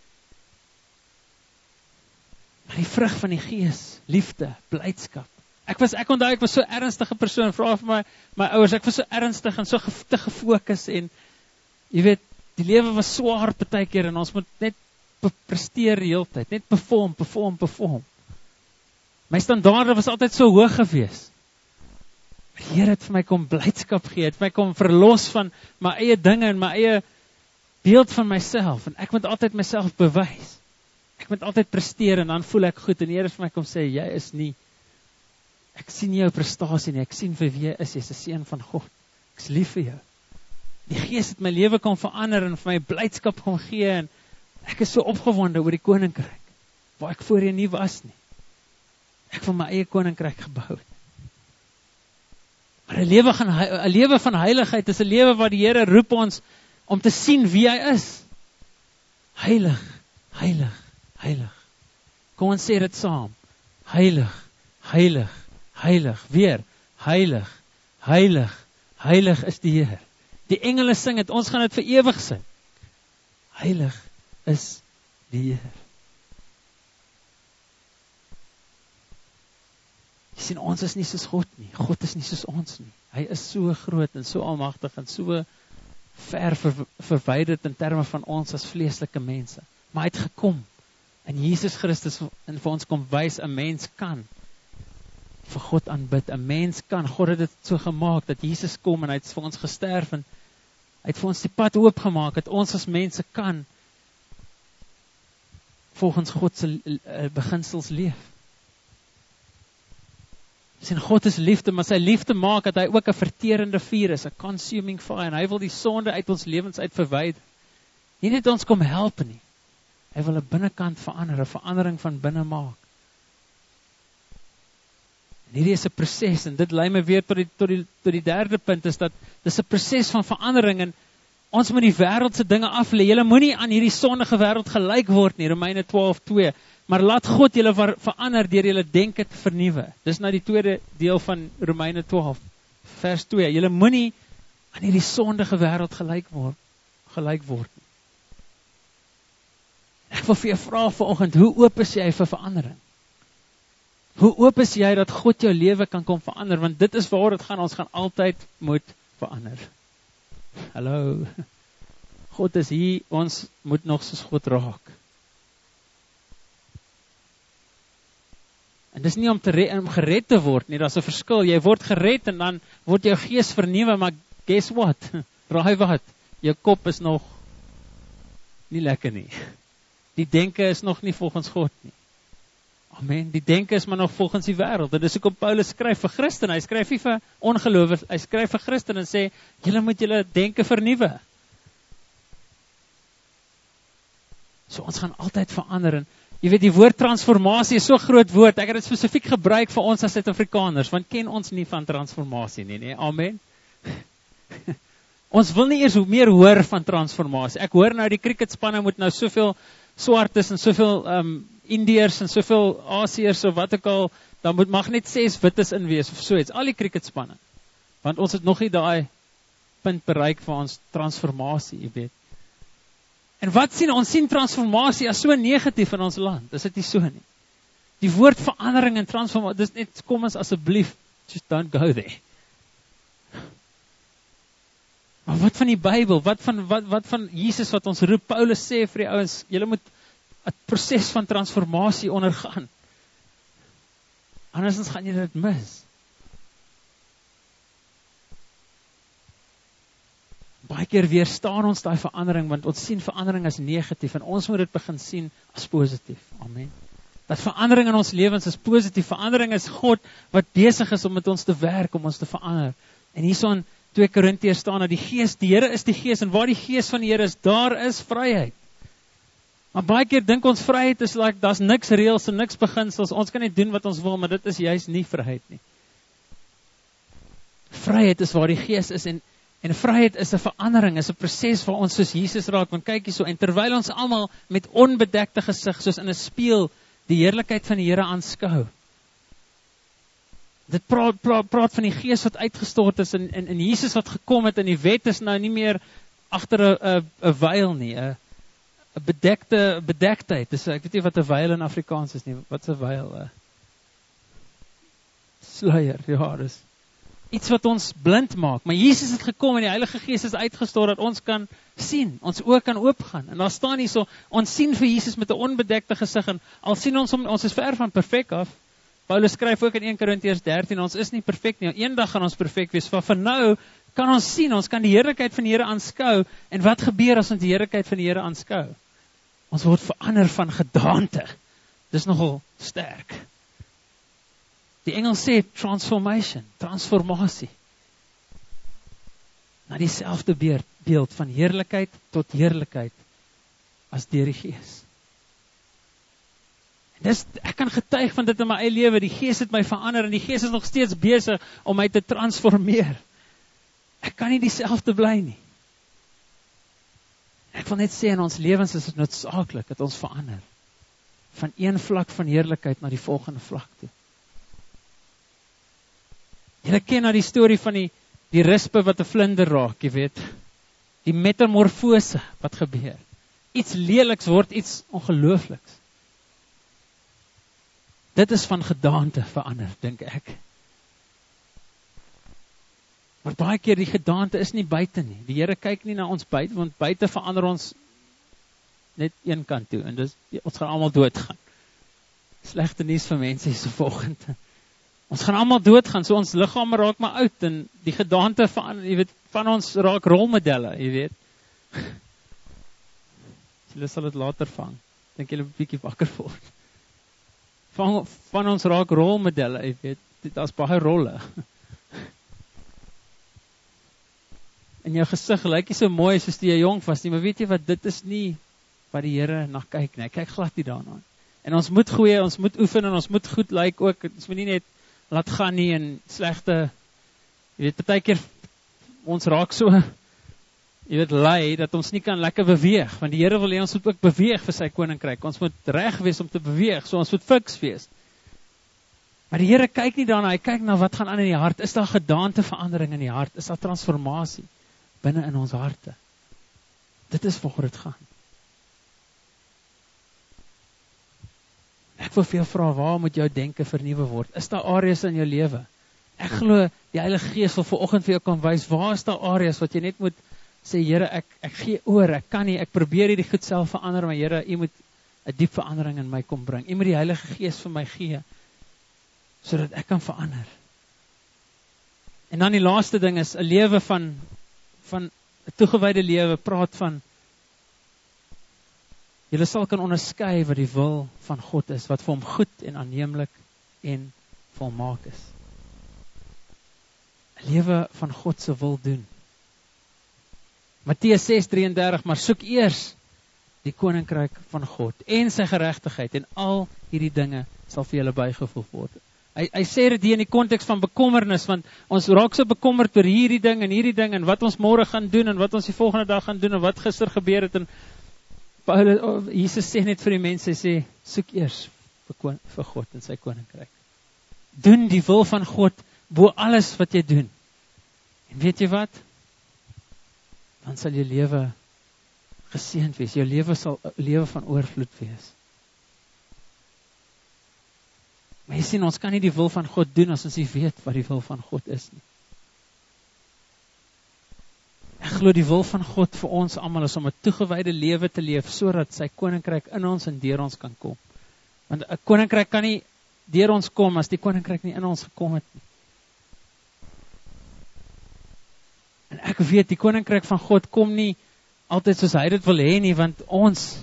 Maar die vrug van die Gees, liefde, blydskap. Ek was, ek onthou, ek was so ernstige persoon, vra vir my, my ouers, ek was so ernstig en so ge, te gefokus, en jy weet, die lewe was swaar partykeer, en ons moet net presteer die hele tyd, net perform, perform, perform. My standaarde was altyd so hoog gewees. Die Here het vir my kom blydskap gee, het my kom verlos van my eie dinge en my eie beeld van myself, en ek moet altyd myself bewys. Ek moet altyd presteer, en dan voel ek goed, en die Here het vir my kom sê, jy is nie, ek sien nie jou prestasie nie, ek sien vir wie jy is, jy is 'n seun van God, ek is lief vir jou. Die Gees het my lewe kom verander, en vir my blydskap kom gee, en ek is so opgewonde oor die koninkryk, waar ek voorheen nie was nie. Ek wil my eie koninkryk gebou. Maar 'n lewe gaan 'n lewe van heiligheid is 'n lewe waar die Here roep ons om te sien wie hy is. Heilig, heilig, heilig. Kom ons sê dit saam. Heilig, heilig, heilig. Weer, heilig, heilig, heilig is die Here. Die engele sing dit, ons gaan dit vir ewig sing. Heilig is die Here. Jy sien, ons is nie soos God nie. God is nie soos ons nie. Hy is so groot en so almagtig en so ver ver, verwyderd in terme van ons as vleeslike mense. Maar hy het gekom En Jesus Christus en vir ons kom wys, 'n mens kan vir God aanbid. 'n Mens kan, God het dit so gemaak, dat Jesus kom en hy het vir ons gesterf en hy het vir ons die pad oopgemaak, dat ons as mense kan volgens God se uh, beginsels leef. En God is liefde, maar sy liefde maak dat hy ook 'n verterende vuur is, 'n consuming fire, en hy wil die sonde uit ons lewens uit verwyder. Nie net ons kom help nie. Hy wil 'n binnekant verander, 'n verandering van binne maak. En hierdie is 'n proses, en dit lei my weer tot die, tot die, tot die derde punt, is dat dis 'n proses van verandering, en ons moet die wêreldse dinge aflê. Julle moenie aan hierdie sondige wêreld gelyk word nie, Romeine twaalf twee, maar laat God julle verander deur julle denke te vernuwe. Dis nou die tweede deel van Romeine twaalf, vers twee. Julle moenie aan hierdie sondige wêreld gelyk word, gelyk word nie. Ek wil vir jou vra vanoggend, hoe oop is jy vir verandering? Hoe oop is jy dat God jou lewe kan kom verander? Want dit is waar dit gaan, ons gaan altyd moet verander. Hallo, God is hier, ons moet nog soos God raak. En dis nie om, te re, om gered te word nie, daar's 'n verskil. Jy word gered en dan word jou gees vernuwe, maar guess what? Raai wat? Jou kop is nog nie lekker nie. Die denke is nog nie volgens God nie. Amen. Die denke is maar nog volgens die wêreld. En dis hoekom Paulus skryf vir Christene. Hy skryf nie vir ongelowiges, hy skryf vir Christene en sê, julle moet julle denke vernuwe. So ons gaan altyd verander. En jy weet, die woord transformasie is so groot woord. Ek het dit spesifiek gebruik vir ons as Suid-Afrikaners, want ken ons nie van transformasie nie, nee. Amen. Ons wil nie eers meer hoor van transformasie. Ek hoor nou die cricketspanne moet nou soveel swartes en soveel um, Indiërs en soveel Asiërs of wat ook al, dan moet mag net ses wittes in wees of so iets, al die cricketspanne. Want ons het nog nie daai punt bereik vir ons transformasie, jy weet. En wat sien ons? sien transformasie as so negatief in ons land. Is dit nie so nie? Die woord verandering en transformasie, dis net, kom ons asseblief, just don't go there. Maar wat van die Bybel? Wat van, wat, wat van Jesus wat ons roep? Paulus sê vir die ouens, julle moet 'n proses van transformasie ondergaan. Andersins gaan julle dit mis. Baie keer weerstaan ons daai verandering, want ons sien verandering as negatief, en ons moet dit begin sien as positief. Amen. Dat verandering in ons lewens is positief. Verandering is God wat besig is om met ons te werk, om ons te verander. En hierso in twee Korintiërs staan dat die Gees, die Here is die Gees, en waar die Gees van die Here is, daar is vryheid. Maar baie keer dink ons vryheid is like, daar's niks reëls en niks beginsels, ons kan net doen wat ons wil, maar dit is juist nie vryheid nie. Vryheid is waar die Gees is, en, en vryheid is 'n verandering, is 'n proses waar ons soos Jesus raak, want kyk hierso, en terwyl ons almal met onbedekte gesig, soos in 'n spieël, die heerlikheid van die Here aanskou. Dit praat, praat, praat van die Gees wat uitgestort is, en, en, en Jesus wat gekom het, en die wet is nou nie meer agter 'n 'n veil nie, 'n 'n bedekte bedektheid. Dis, ek weet nie wat 'n veil in Afrikaans is nie. Wat is 'n veil? 'n Sluier, ja, dis iets wat ons blind maak. Maar Jesus het gekom en die Heilige Gees is uitgestort dat ons kan sien, ons oë kan oopgaan. En daar staan hier so, ons sien vir Jesus met 'n onbedekte gesig, en al sien ons hom, ons is ver van perfek af. Paulus skryf ook in een Korintiërs dertien, ons is nie perfek nie. Eendag gaan ons perfek wees. Van vir nou kan ons sien, ons kan die heerlikheid van die Here aanskou. En wat gebeur as ons die heerlikheid van die Here aanskou? Ons word verander van gedaante. Dis nogal sterk. Die Engels sê transformation, transformasie. Na dieselfde beeld van heerlikheid tot heerlikheid as deur die Gees. Dis, ek kan getuig van dit in my eie lewe, die Gees het my verander, en die Gees is nog steeds besig om my te transformeer. Ek kan nie dieselfde bly nie. Ek wil net sê, in ons lewens is dit noodsaaklik dat ons verander. Van een vlak van heerlikheid na die volgende vlak toe. Julle ken nou die storie van die, die rispe wat 'n vlinder raak, jy weet. Die metamorfose wat gebeur. Iets leliks word iets ongeloofliks. Dit is van gedaante verander, dink ek. Maar baie keer die gedaante is nie buite nie. Die Here kyk nie na ons buite, want buite verander ons net een kant toe, en dis, ons gaan almal doodgaan. Slegte nuus vir mense hier so volgend. Ons gaan almal doodgaan, so ons liggame raak maar oud, en die gedaante van, jy weet, van ons raak rolmodelle, jy weet. Julle sal dit later vang, dink julle 'n bietjie wakker word. Van, van ons raak rolmodelle, jy weet, dit is baie rolle. En jou gesig lyk nie so mooi soos toe jy jong was nie, maar weet jy wat, dit is nie wat die Here na kyk nie, hy kyk glad nie daarna. En ons moet goeie, ons moet oefen, en ons moet goed lyk ook, ons moet nie net laat gaan nie, en slegte, jy weet, partykeer, ons raak so, jy weet, lui, dat ons nie kan lekker beweeg, want die Here wil hê ons moet ook beweeg vir sy koninkryk, ons moet reg wees om te beweeg, so ons moet fiks wees. Maar die Here kyk nie daarna, hy kyk na wat gaan aan in die hart, is daar gedaanteverandering in die hart, is daar transformasie binne in ons harte. Dit is waaroor dit gaan. Ek wil vir jou vra, waar moet jou denke vernuwe word? Is daar areas in jou lewe? Ek glo, die Heilige Gees wil vanoggend vir jou kan wys, waar is daar areas wat jy net moet sê, Here, ek, ek gee oor, ek kan nie, ek probeer hierdie goed self verander, maar Here, U moet 'n diep verandering in my kom bring. U moet die Heilige Gees vir my gee, sodat ek kan verander. En dan die laaste ding is, 'n lewe van, van 'n toegewyde lewe, praat van, julle sal kan onderskei wat die wil van God is, wat vir hom goed en aanneemlik en volmaak is. 'n Lewe van God se wil doen. Matteus ses drie en dertig, maar soek eers die koninkryk van God en sy geregtigheid, en al hierdie dinge sal vir julle bygevoeg word. Hy, hy sê dit hier in die konteks van bekommernis, want ons raak so bekommerd oor hierdie ding en hierdie ding, en wat ons môre gaan doen, en wat ons die volgende dag gaan doen, en wat gister gebeur het, en Paulus, oh, Jesus sê net vir die mense, hy sê, soek eers vir, vir God en sy koninkryk. Doen die wil van God, bo alles wat jy doen. En weet jy wat? Dan sal jou lewe geseënd wees, jou lewe sal 'n lewe van oorvloed wees. Maar jy sien, ons kan nie die wil van God doen, as ons nie weet wat die wil van God is nie. Ek glo die wil van God vir ons almal is om 'n toegewyde lewe te leef, sodat sy koninkryk in ons en deur ons kan kom. Want 'n koninkryk kan nie deur ons kom, as die koninkryk nie in ons gekom het nie. En ek weet, die koninkryk van God kom nie altyd soos hy dit wil hê nie, want ons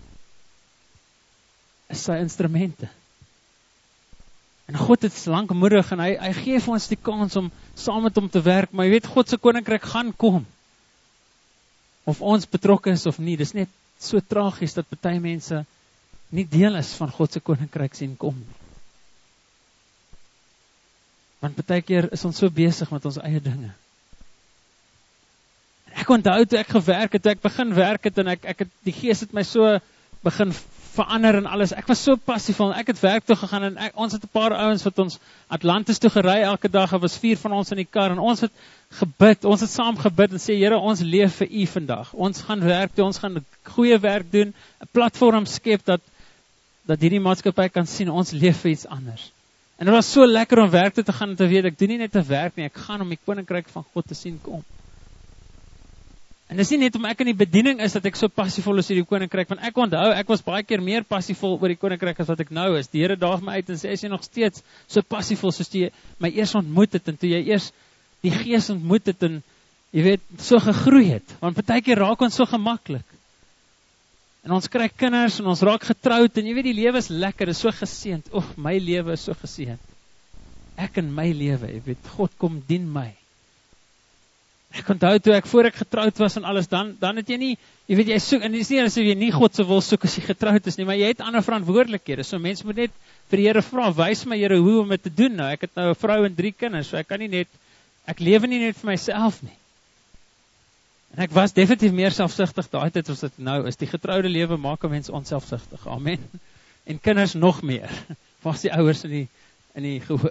is sy instrumente. En God het lankmoedig, en hy, hy gee vir ons die kans om saam met hom te werk, maar jy weet, God se koninkryk gaan kom. Of ons betrokke is of nie, dis net so tragies, dat party mense nie deel is van God se koninkryk sien kom nie. Want partykeer is ons so besig met ons eie dinge. Ek onthou toe ek gewerk het, toe ek begin werk het, en ek, ek het, die Gees het my so begin verander en alles, ek was so passief, ek het werk toe gegaan, en ek, ons het 'n paar ouens wat ons Atlantis toe gery elke dag, er was vier van ons in die kar, en ons het gebid, ons het saam gebid, en sê, Here, ons leef vir U vandag, ons gaan werk doen, ons gaan goeie werk doen, 'n platform skep, dat, dat hierdie maatskappy kan sien, ons leef vir iets anders. En dit was so lekker om werk toe te gaan, en te weet, ek doen nie net te werk nie, ek gaan om die koninkryk van God te sien kom. En dis nie net om ek in die bediening is, dat ek so passievol is oor die koninkryk, want ek onthou, ek was baie keer meer passievol oor die koninkryk as wat ek nou is. Die Here daag my uit en sê, is jy nog steeds so passievol, soos jy my eers ontmoet het, en toe jy eers die Gees ontmoet het, en jy weet, so gegroei het, want baie keer raak ons so gemaklik. En ons kry kinders, en ons raak getroud, en jy weet, die lewe is lekker, is so geseënd, oh, my lewe is so geseënd. Ek in my lewe, jy weet, God kom dien my. Ek onthou toe ek voor ek getroud was en alles, dan, dan het jy nie, jy weet, jy soek, en dit is nie as jy nie God se wil soek as jy getroud is nie, maar jy het ander verantwoordelikhede, so mense moet net vir die Here vra, wys my Here hoe om dit te doen nou, ek het nou 'n vrou en drie kinders, so ek kan nie net, ek lewe nie net vir myself nie. En ek was definitief meer selfsugtig daai tyd as dit nou is, die getroude lewe maak 'n mens onselfsugtig, amen, en kinders nog meer, was die ouers in die, in die gehoor.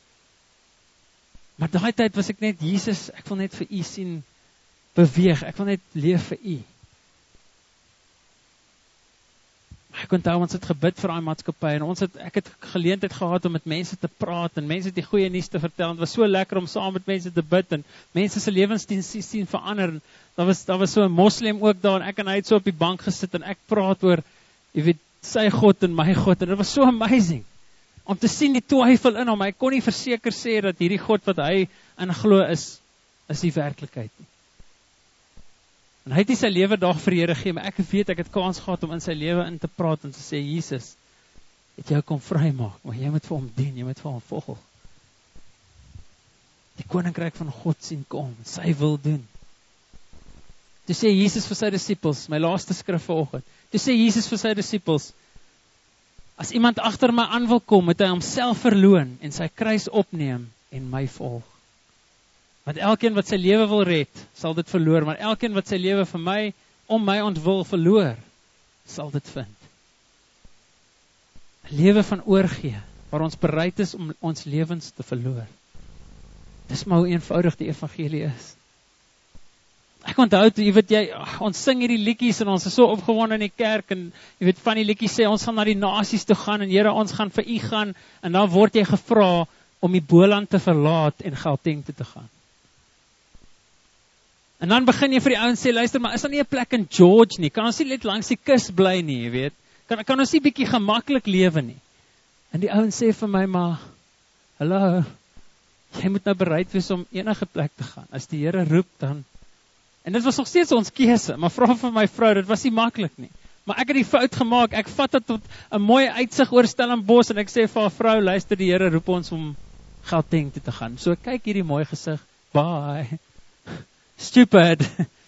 Maar daai tyd was ek net, Jesus, ek wil net vir U sien beweeg, ek wil net leef vir U. Maar Ek onthou ons het gebid vir daai maatskappy en ons het ek het geleentheid gehad om met mense te praat en mense die goeie nuus te vertel. Dit was so lekker om saam met mense te bid en mense se lewens sien verander. Daar was daar was so 'n moslim ook daar en ek en hy het so op die bank gesit en ek praat oor, jy weet, sy God en my God en dit was so amazing om te sien die twyfel in hom. Hy kon nie verseker sê dat hierdie God wat hy in glo is is die werklikheid nie. En hy het nie sy lewe dag vir die Here gegee, maar ek weet ek het kans gehad om in sy lewe in te praat en te sê, Jesus, het jou kom vrymaak, maar jy moet vir hom dien, jy moet vir hom volg. Die koninkryk van God sien kom, sy wil doen. Toe sê Jesus vir sy disippels, my laaste skrif vanoggend, toe sê Jesus vir sy disippels, as iemand agter my aan wil kom, moet hy homself verloon en sy kruis opneem en my volg. Want elkeen wat sy lewe wil red, sal dit verloor, maar elkeen wat sy lewe vir my, om my ontwil verloor, sal dit vind. 'n Lewe van oorgee, waar ons bereid is om ons lewens te verloor. Dis maar hoe eenvoudig die evangelie is. Ek onthou, jy weet jy, ons sing hierdie liedjies en ons is so opgewonde in die kerk en jy weet van die liedjies sê ons gaan na die nasies toe gaan en Here, ons gaan vir U gaan en dan word jy gevra om die Boland te verlaat en Gauteng toe te gaan. En dan begin jy vir die ouens sê, luister, maar is daar nie 'n plek in George nie? Kan ons nie net langs die kus bly nie, jy weet? Kan kan ons nie bietjie gemaklik lewe nie? En die ouens sê vir my, maar hallo, jy moet nou bereid wees om enige plek te gaan. As die Here roep dan. En dit was nog steeds ons keuse, maar vra vir my vrou, dit was nie maklik nie. Maar ek het die fout gemaak. Ek vat dit tot 'n mooi uitsig oor Stellenbosch en ek sê vir haar vrou, luister, die Here roep ons om Gauteng toe te gaan. So kyk hierdie mooi gesig. Bye. Stupid.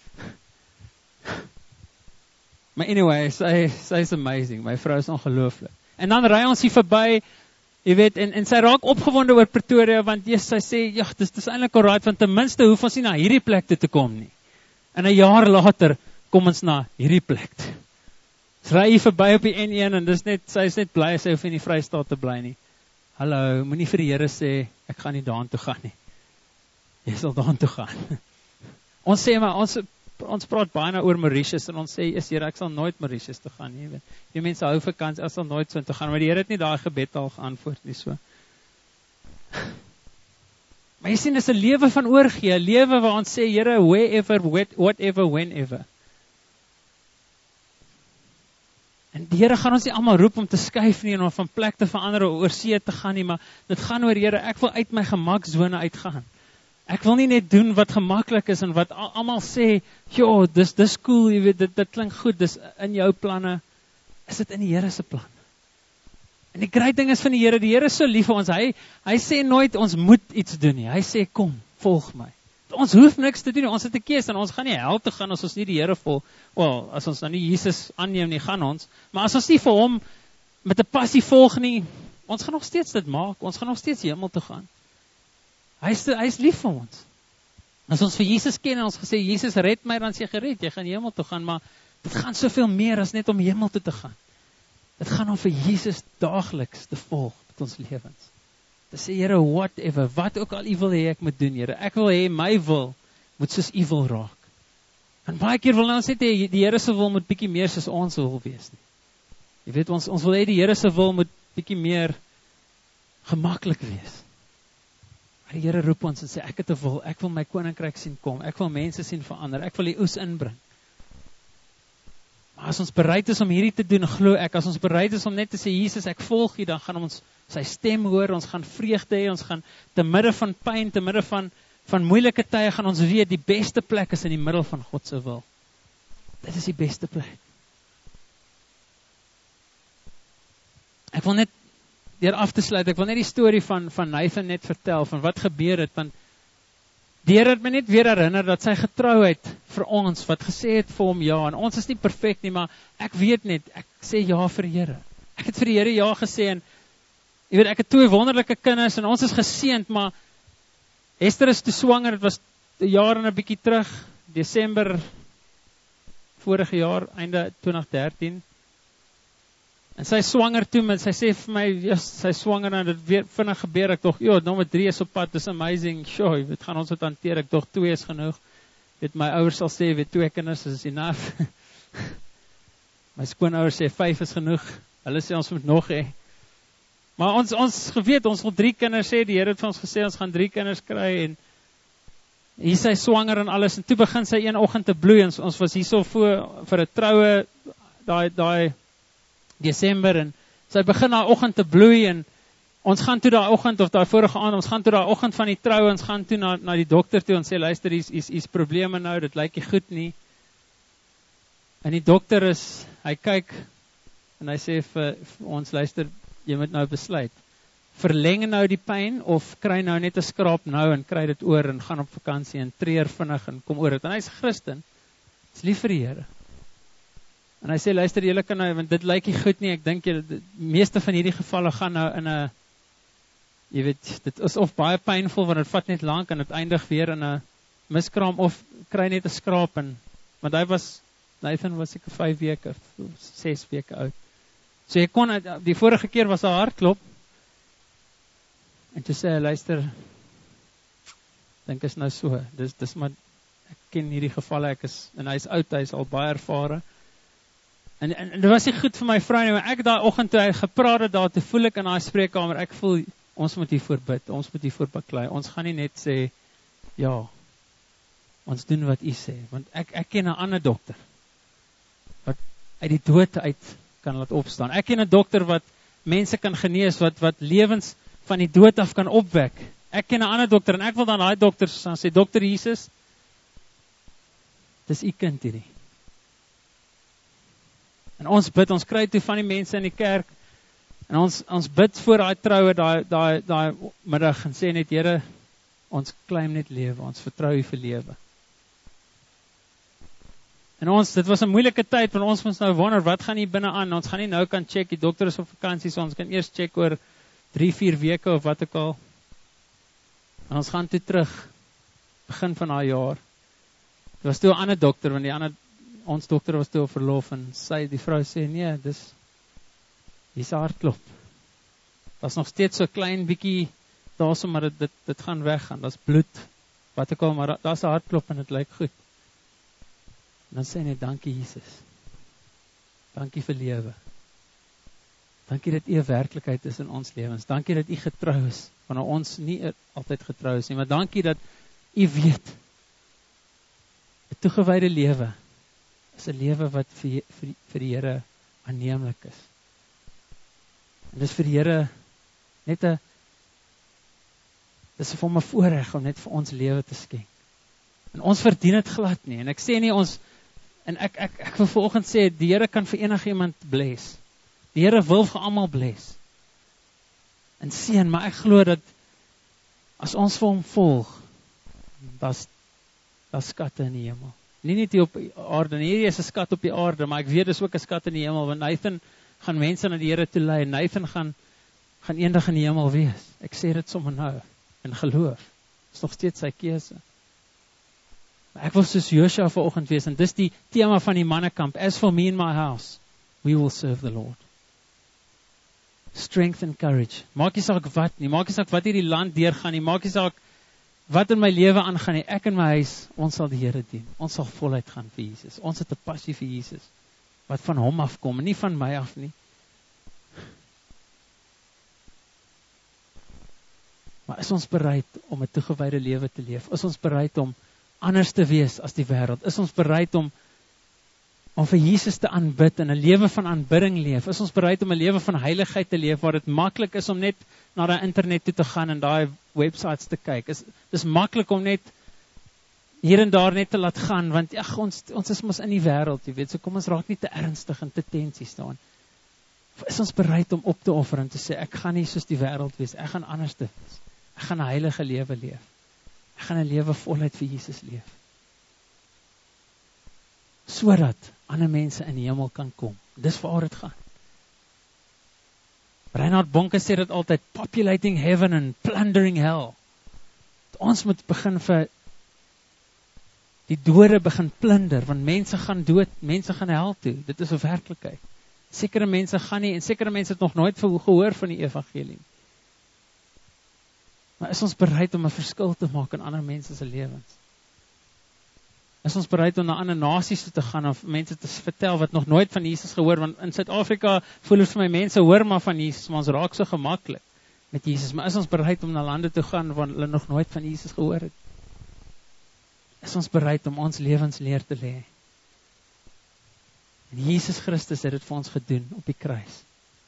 Maar anyway, sy, sy is amazing. My vrou is ongelooflik. En dan ry ons hier verby, jy weet, en, en sy raak opgewonde oor Pretoria, want yes, sy sê, ja, dis, dis eintlik alright, want ten minste hoef ons nie na hierdie plek toe te kom nie. En 'n jaar later kom ons na hierdie plek toe. Sy ry hier verby op die N een en dis net, sy is net bly, sy hoef in die Vrystaat te bly nie. Hallo, moenie vir die Here sê, ek gaan nie daartoe gaan nie. Jy sal daartoe gaan. Ons sê maar, ons, ons praat baie nou oor Mauritius, en ons sê, is Here, ek sal nooit Mauritius toe gaan nie, weet. Die mense hou vakansie, ek sal nooit so toe gaan, maar die Here het nie daai gebed al geantwoord nie, so. Maar jy sien, dis 'n lewe van oorgee, 'n lewe waar ons sê, Here, wherever, whatever, whenever. En die Here gaan ons nie almal roep om te skuif nie, en om van plek te verander, oor see te gaan nie, maar dit gaan oor, Here, ek wil uit my gemaksone uitgaan. Ek wil nie net doen wat gemaklik is en wat almal sê, joh, dis dis cool, jy weet, dit dit klink goed, dis in jou planne. Is dit in die Here se plan? En die groot ding is van die Here, die Here is so lief vir ons. Hy hy sê nooit ons moet iets doen nie. Hy sê kom, volg my. Ons hoef niks te doen nie. Ons het 'n keuse en ons gaan nie hel toe gaan as ons nie die Here volg. Wel, as ons nou nie Jesus aanneem nie, gaan ons. Maar as ons nie vir hom met 'n passie volg nie, ons gaan nog steeds dit maak. Ons gaan nog steeds hemel toe gaan. Hy is, hy is lief vir ons. As ons vir Jesus ken en ons gesê, Jesus red my, dan is jy gered, jy gaan hemel toe gaan, maar dit gaan soveel meer as net om hemel toe te gaan. Dit gaan om vir Jesus daagliks te volg met ons lewens. Te sê, Here, whatever, wat ook al U wil hê ek moet doen, Here. Ek wil hê my wil moet soos U wil raak. En baie keer wil ons net hê die Here se wil moet bietjie meer soos ons wil wees nie. Jy weet, ons ons wil hê die Here se wil moet bietjie meer gemaklik wees. Die Here roep ons en sê, ek het 'n wil, ek wil my koninkryk sien kom, ek wil mense sien verander, ek wil die oes inbring. Maar as ons bereid is om hierdie te doen, glo ek, as ons bereid is om net te sê, Jesus, ek volg U, dan gaan ons sy stem hoor, ons gaan vreugde hê, ons gaan te midde van pyn, te midde van, van moeilike tye, gaan ons weet, die beste plek is in die middel van God se wil. Dit is die beste plek. Ek wil net deur af te sluit, ek wil net die storie van, van Nathan net vertel, van wat gebeur het, want die Here het my net weer herinner, dat sy getrouheid vir ons, wat gesê het vir hom ja, en ons is nie perfek nie, maar ek weet net, ek sê ja vir die Here. Ek het vir die Here ja gesê, en jy weet, ek het twee wonderlike kinders, en ons is geseënd, maar Esther is te swanger, het was 'n jaar en 'n bietjie terug, Desember, vorige jaar, einde twintig dertien, en sy swanger toe, en sy sê vir my, yes, sy swanger, en dit weer vinnig gebeur, ek dog, joh, nommer drie is op pad, dis amazing, sure, dit gaan ons het hanteer, ek dog, twee is genoeg, weet, my ouers sal sê, weet, twee kinders is enough, My skoonouers sê vyf is genoeg. Hulle sê ons moet nog hê. Maar ons ons geweet ons wil drie kinders hê. Die Here het vir ons gesê ons gaan drie kinders kry en hier sy swanger en alles en toe begin sy een oggend te bloei. Ons ons was hierso voor vir 'n troue daai daai Desember en sy begin daai oggend te bloei en ons gaan toe daai oggend of daai vorige aand ons gaan toe daai oggend van die troue ons gaan toe na na die dokter toe en sê luister hier's hier's hier's probleme nou, dit lyk nie goed nie. En die dokter is hy kyk en hy sê vir, vir ons luister jy moet nou besluit. Verleng nou die pyn of kry nou net 'n skraap nou en kry dit oor en gaan op vakansie en treur vinnig en kom oor dit. En hy's Christen. Is lief vir die Here. En hy sê luister julle kan nou want dit lyk nie goed nie. Ek dink julle die meeste van hierdie gevalle gaan nou in 'n jy weet dit is of baie pynvol want dit vat net lank en dit eindig weer in 'n miskraam of kry net 'n skraap en want hy was Nathan was seker vyf weke, ses weke oud. So jy kon die vorige keer was haar hartklop. En toe sê hy luister dink is nou so. Dis dis maar ek ken hierdie gevalle ek is en hy's oud, hy's al baie ervare. En en, en dit was nie goed vir my vrou nie, maar ek daai oggend toe hy gepraat het daar te voel ek in daai spreekkamer, ek voel ons moet hier voorbid, ons moet hier voorbaklei. Ons gaan nie net sê ja. Ons doen wat u sê, want ek ek ken 'n ander dokter wat uit die dood uit kan laat opstaan. Ek ken 'n dokter wat mense kan genees, wat wat lewens van die dood af kan opwek. Ek ken 'n ander dokter en ek wil dan daai dokter sê dokter Jesus, dis u kind hierdie. En ons bid, ons kry toe van die mense in die kerk en ons ons bid voor daai troue daai daai daai middag en sê net Here, ons claim net lewe, ons vertrou u vir lewe. En ons, dit was 'n moeilike tyd, want ons moes nou wonder, wat gaan hier binne aan? Ons gaan nie nou kan check, die dokter is op vakansie, so ons kan eers check oor drie, vier weke of wat ook al. En ons gaan toe terug, begin van daai jaar. Dit was toe 'n ander dokter, want die ander, ons dokter was toe op verlof, en sy, die vrou sê, nee, dis, hier's 'n hartklop. Was nog steeds so klein bietjie, daarso, maar dit, dit, dit gaan weggaan, daar's bloed, wat ook al, maar daar's 'n hartklop en dit lyk goed. En dan sê hy net, dankie Jesus. Dankie vir lewe. Dankie dat u 'n werklikheid is in ons lewens. Dankie dat u getrou is, wanneer ons nie altyd getrou is nie, maar dankie dat u weet, 'n toegewyde lewe is 'n lewe wat vir, vir, vir die Here aanneemlik is. En dis vir die Here net 'n dis vir hom 'n voorreg om net vir ons lewe te skenk. En ons verdien dit glad nie. En ek sê nie ons En ek ek ek wil vanoggend sê die Here kan vir enige iemand bless. Die Here wil vir almal bless. En seën, maar ek glo dat as ons vir hom volg, daar's daar's skatte in die hemel. Nie net hier op aarde, hierdie is 'n skat op die aarde, maar ek weet dis ook 'n skat in die hemel, want Nathan gaan mense na die Here toe lei. Nathan gaan gaan eendag in die hemel wees. Ek sê dit sommer nou in geloof. Dis nog steeds sy keuse. Maar ek wil soos Joshua vanoggend wees, en dis die tema van die mannekamp. As for me and my house, we will serve the Lord. Strength and courage. Maak nie saak wat nie, maak nie saak wat hierdie land deurgaan nie, maak nie saak wat in my lewe aangaan nie, ek en my huis, ons sal die Here dien. Ons sal voluit gaan vir Jesus. Ons het 'n passie vir Jesus, wat van hom afkom, nie van my af nie. Maar is ons bereid om 'n toegewyde lewe te leef? Is ons bereid om anders te wees as die wêreld? Is ons bereid om om vir Jesus te aanbid en 'n lewe van aanbidding leef? Is ons bereid om 'n lewe van heiligheid te leef waar dit maklik is om net na die internet toe te gaan en daai websites te kyk? Is dis maklik om net hier en daar net te laat gaan, want ag ons ons is mos in die wêreld, jy weet, so kom ons raak nie te ernstig en te tensie staan. Is ons bereid om op te offer en te sê ek gaan nie soos die wêreld wees, ek gaan anders te wees. Ek gaan 'n heilige lewe leef. Ek gaan 'n lewe voluit vir Jesus leef. Sodat ander mense in die hemel kan kom. Dis waar dit gaan. Reinhard Bonke sê dit altyd, populating heaven and plundering hell. Ons moet begin vir die dode begin plunder, want mense gaan dood, mense gaan hel toe. Dit is 'n werklikheid. Sekere mense gaan nie, en sekere mense het nog nooit gehoor van die evangelie. Maar is ons bereid om 'n verskil te maak in ander mense se lewens? Is ons bereid om na ander nasies toe te gaan of mense te vertel wat nog nooit van Jesus gehoor, want in Suid-Afrika voel het vir my mense hoor maar van Jesus, maar ons raak so gemaklik met Jesus, maar is ons bereid om na lande te gaan waar hulle nog nooit van Jesus gehoor het? Is ons bereid om ons lewens neer te lê? En Jesus Christus het dit vir ons gedoen op die kruis.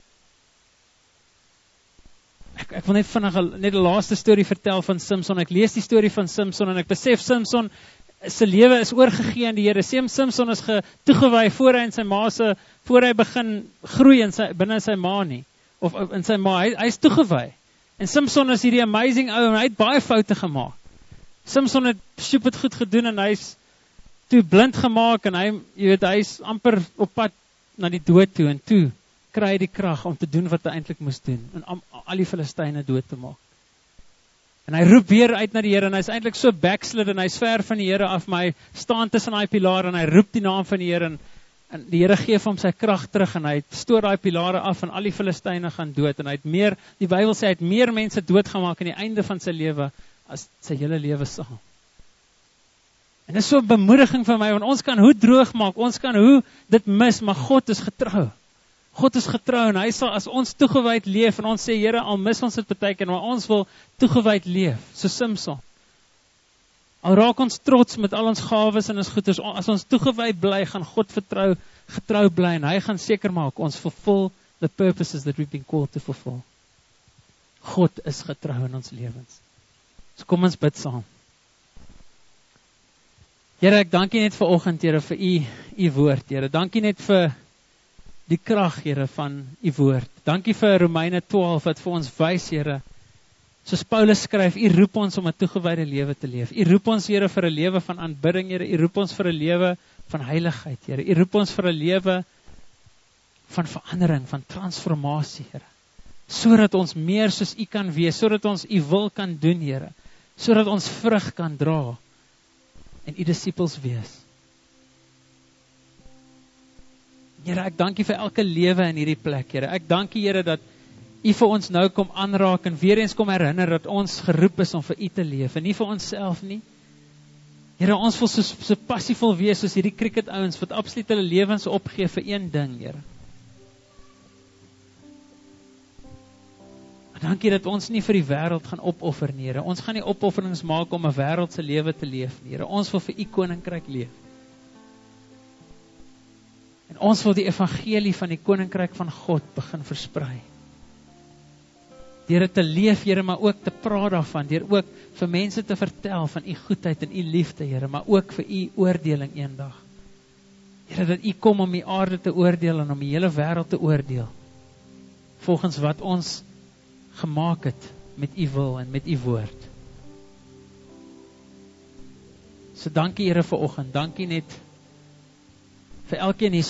Ek, ek wil net vinnig net die laaste storie vertel van Samson. Ek lees die storie van Samson en ek besef Samson sy lewe is oorgegee aan die Here. Samson is toegewy voor hy in sy ma se voor hy begin groei in sy binne sy ma nie of in sy ma. Hy, hy is toegewy. En Samson is hierdie amazing ou en hy het baie foute gemaak. Samson het stupid goed gedoen en hy's toe blind gemaak en hy, jy weet, hy's amper op pad na die dood toe en toe kry hy die krag om te doen wat hy eintlik moes doen en al, al die Filistyne dood te maak. En hy roep weer uit na die Here en hy's eintlik so backslid en hy's ver van die Here af, maar hy staan tussen daai pilare en hy roep die naam van die Here en, en die Here gee vir hom sy krag terug en hy stoor daai pilare af en al die Filistyne gaan dood en hy het meer, die Bybel sê hy het meer mense doodgemaak aan die einde van sy lewe as sy hele lewe saam. En dit is so 'n bemoediging vir my, want ons kan hoe droog maak, ons kan hoe dit mis, maar God is getrou. God is getrou en hy sal as ons toegewyd leef en ons sê Here, al mis ons dit partykeer, maar ons wil toegewyd leef, so Samson. Al raak ons trots met al ons gawes en ons goeders, as ons toegewyd bly, gaan God vertrou, getrou bly en hy gaan seker maak ons fulfill the purposes that we've been called to fulfill. God is getrou in ons lewens. So kom ons bid saam. Here, ek dank U net vir oggend, Here, vir U, U woord, Here. Dankie net vir die krag, Here, van U woord. Dankie vir Romeine twaalf wat vir ons wys, Here. Soos Paulus skryf, U roep ons om 'n toegewyde lewe te leef. U roep ons, Here, vir 'n lewe van aanbidding, Here. U roep ons vir 'n lewe van heiligheid, Here. U roep ons vir 'n lewe van verandering, van transformasie, Here. Sodat ons meer soos U kan wees, sodat ons U wil kan doen, Here. Sodat ons vrug kan dra en U disippels wees. Here, ek dank U vir elke lewe in hierdie plek, Here. Ek dank U, Here, dat U vir ons nou kom aanraak en weer eens kom herinner dat ons geroep is om vir U te leef en nie vir onsself nie. Here, ons wil so, so passievol wees soos hierdie cricket ouens wat absoluut hulle lewens opgee vir een ding, Here. Dankie dat ons nie vir die wêreld gaan opoffer nie, Here. Ons gaan nie opofferings maak om 'n wêreldse lewe te leef nie, Here. Ons wil vir U koninkryk leef. En ons wil die evangelie van die koninkryk van God begin versprei. Deur dit te leef, Here, maar ook te praat daarvan, deur ook vir mense te vertel van U goedheid en U liefde, Here, maar ook vir U oordeling eendag. Here, dat U kom om die aarde te oordeel en om die hele wêreld te oordeel, volgens wat ons gemaak het met U wil en met U woord. So dankie, Here, vir oggend. Dankie net vir elkeen hier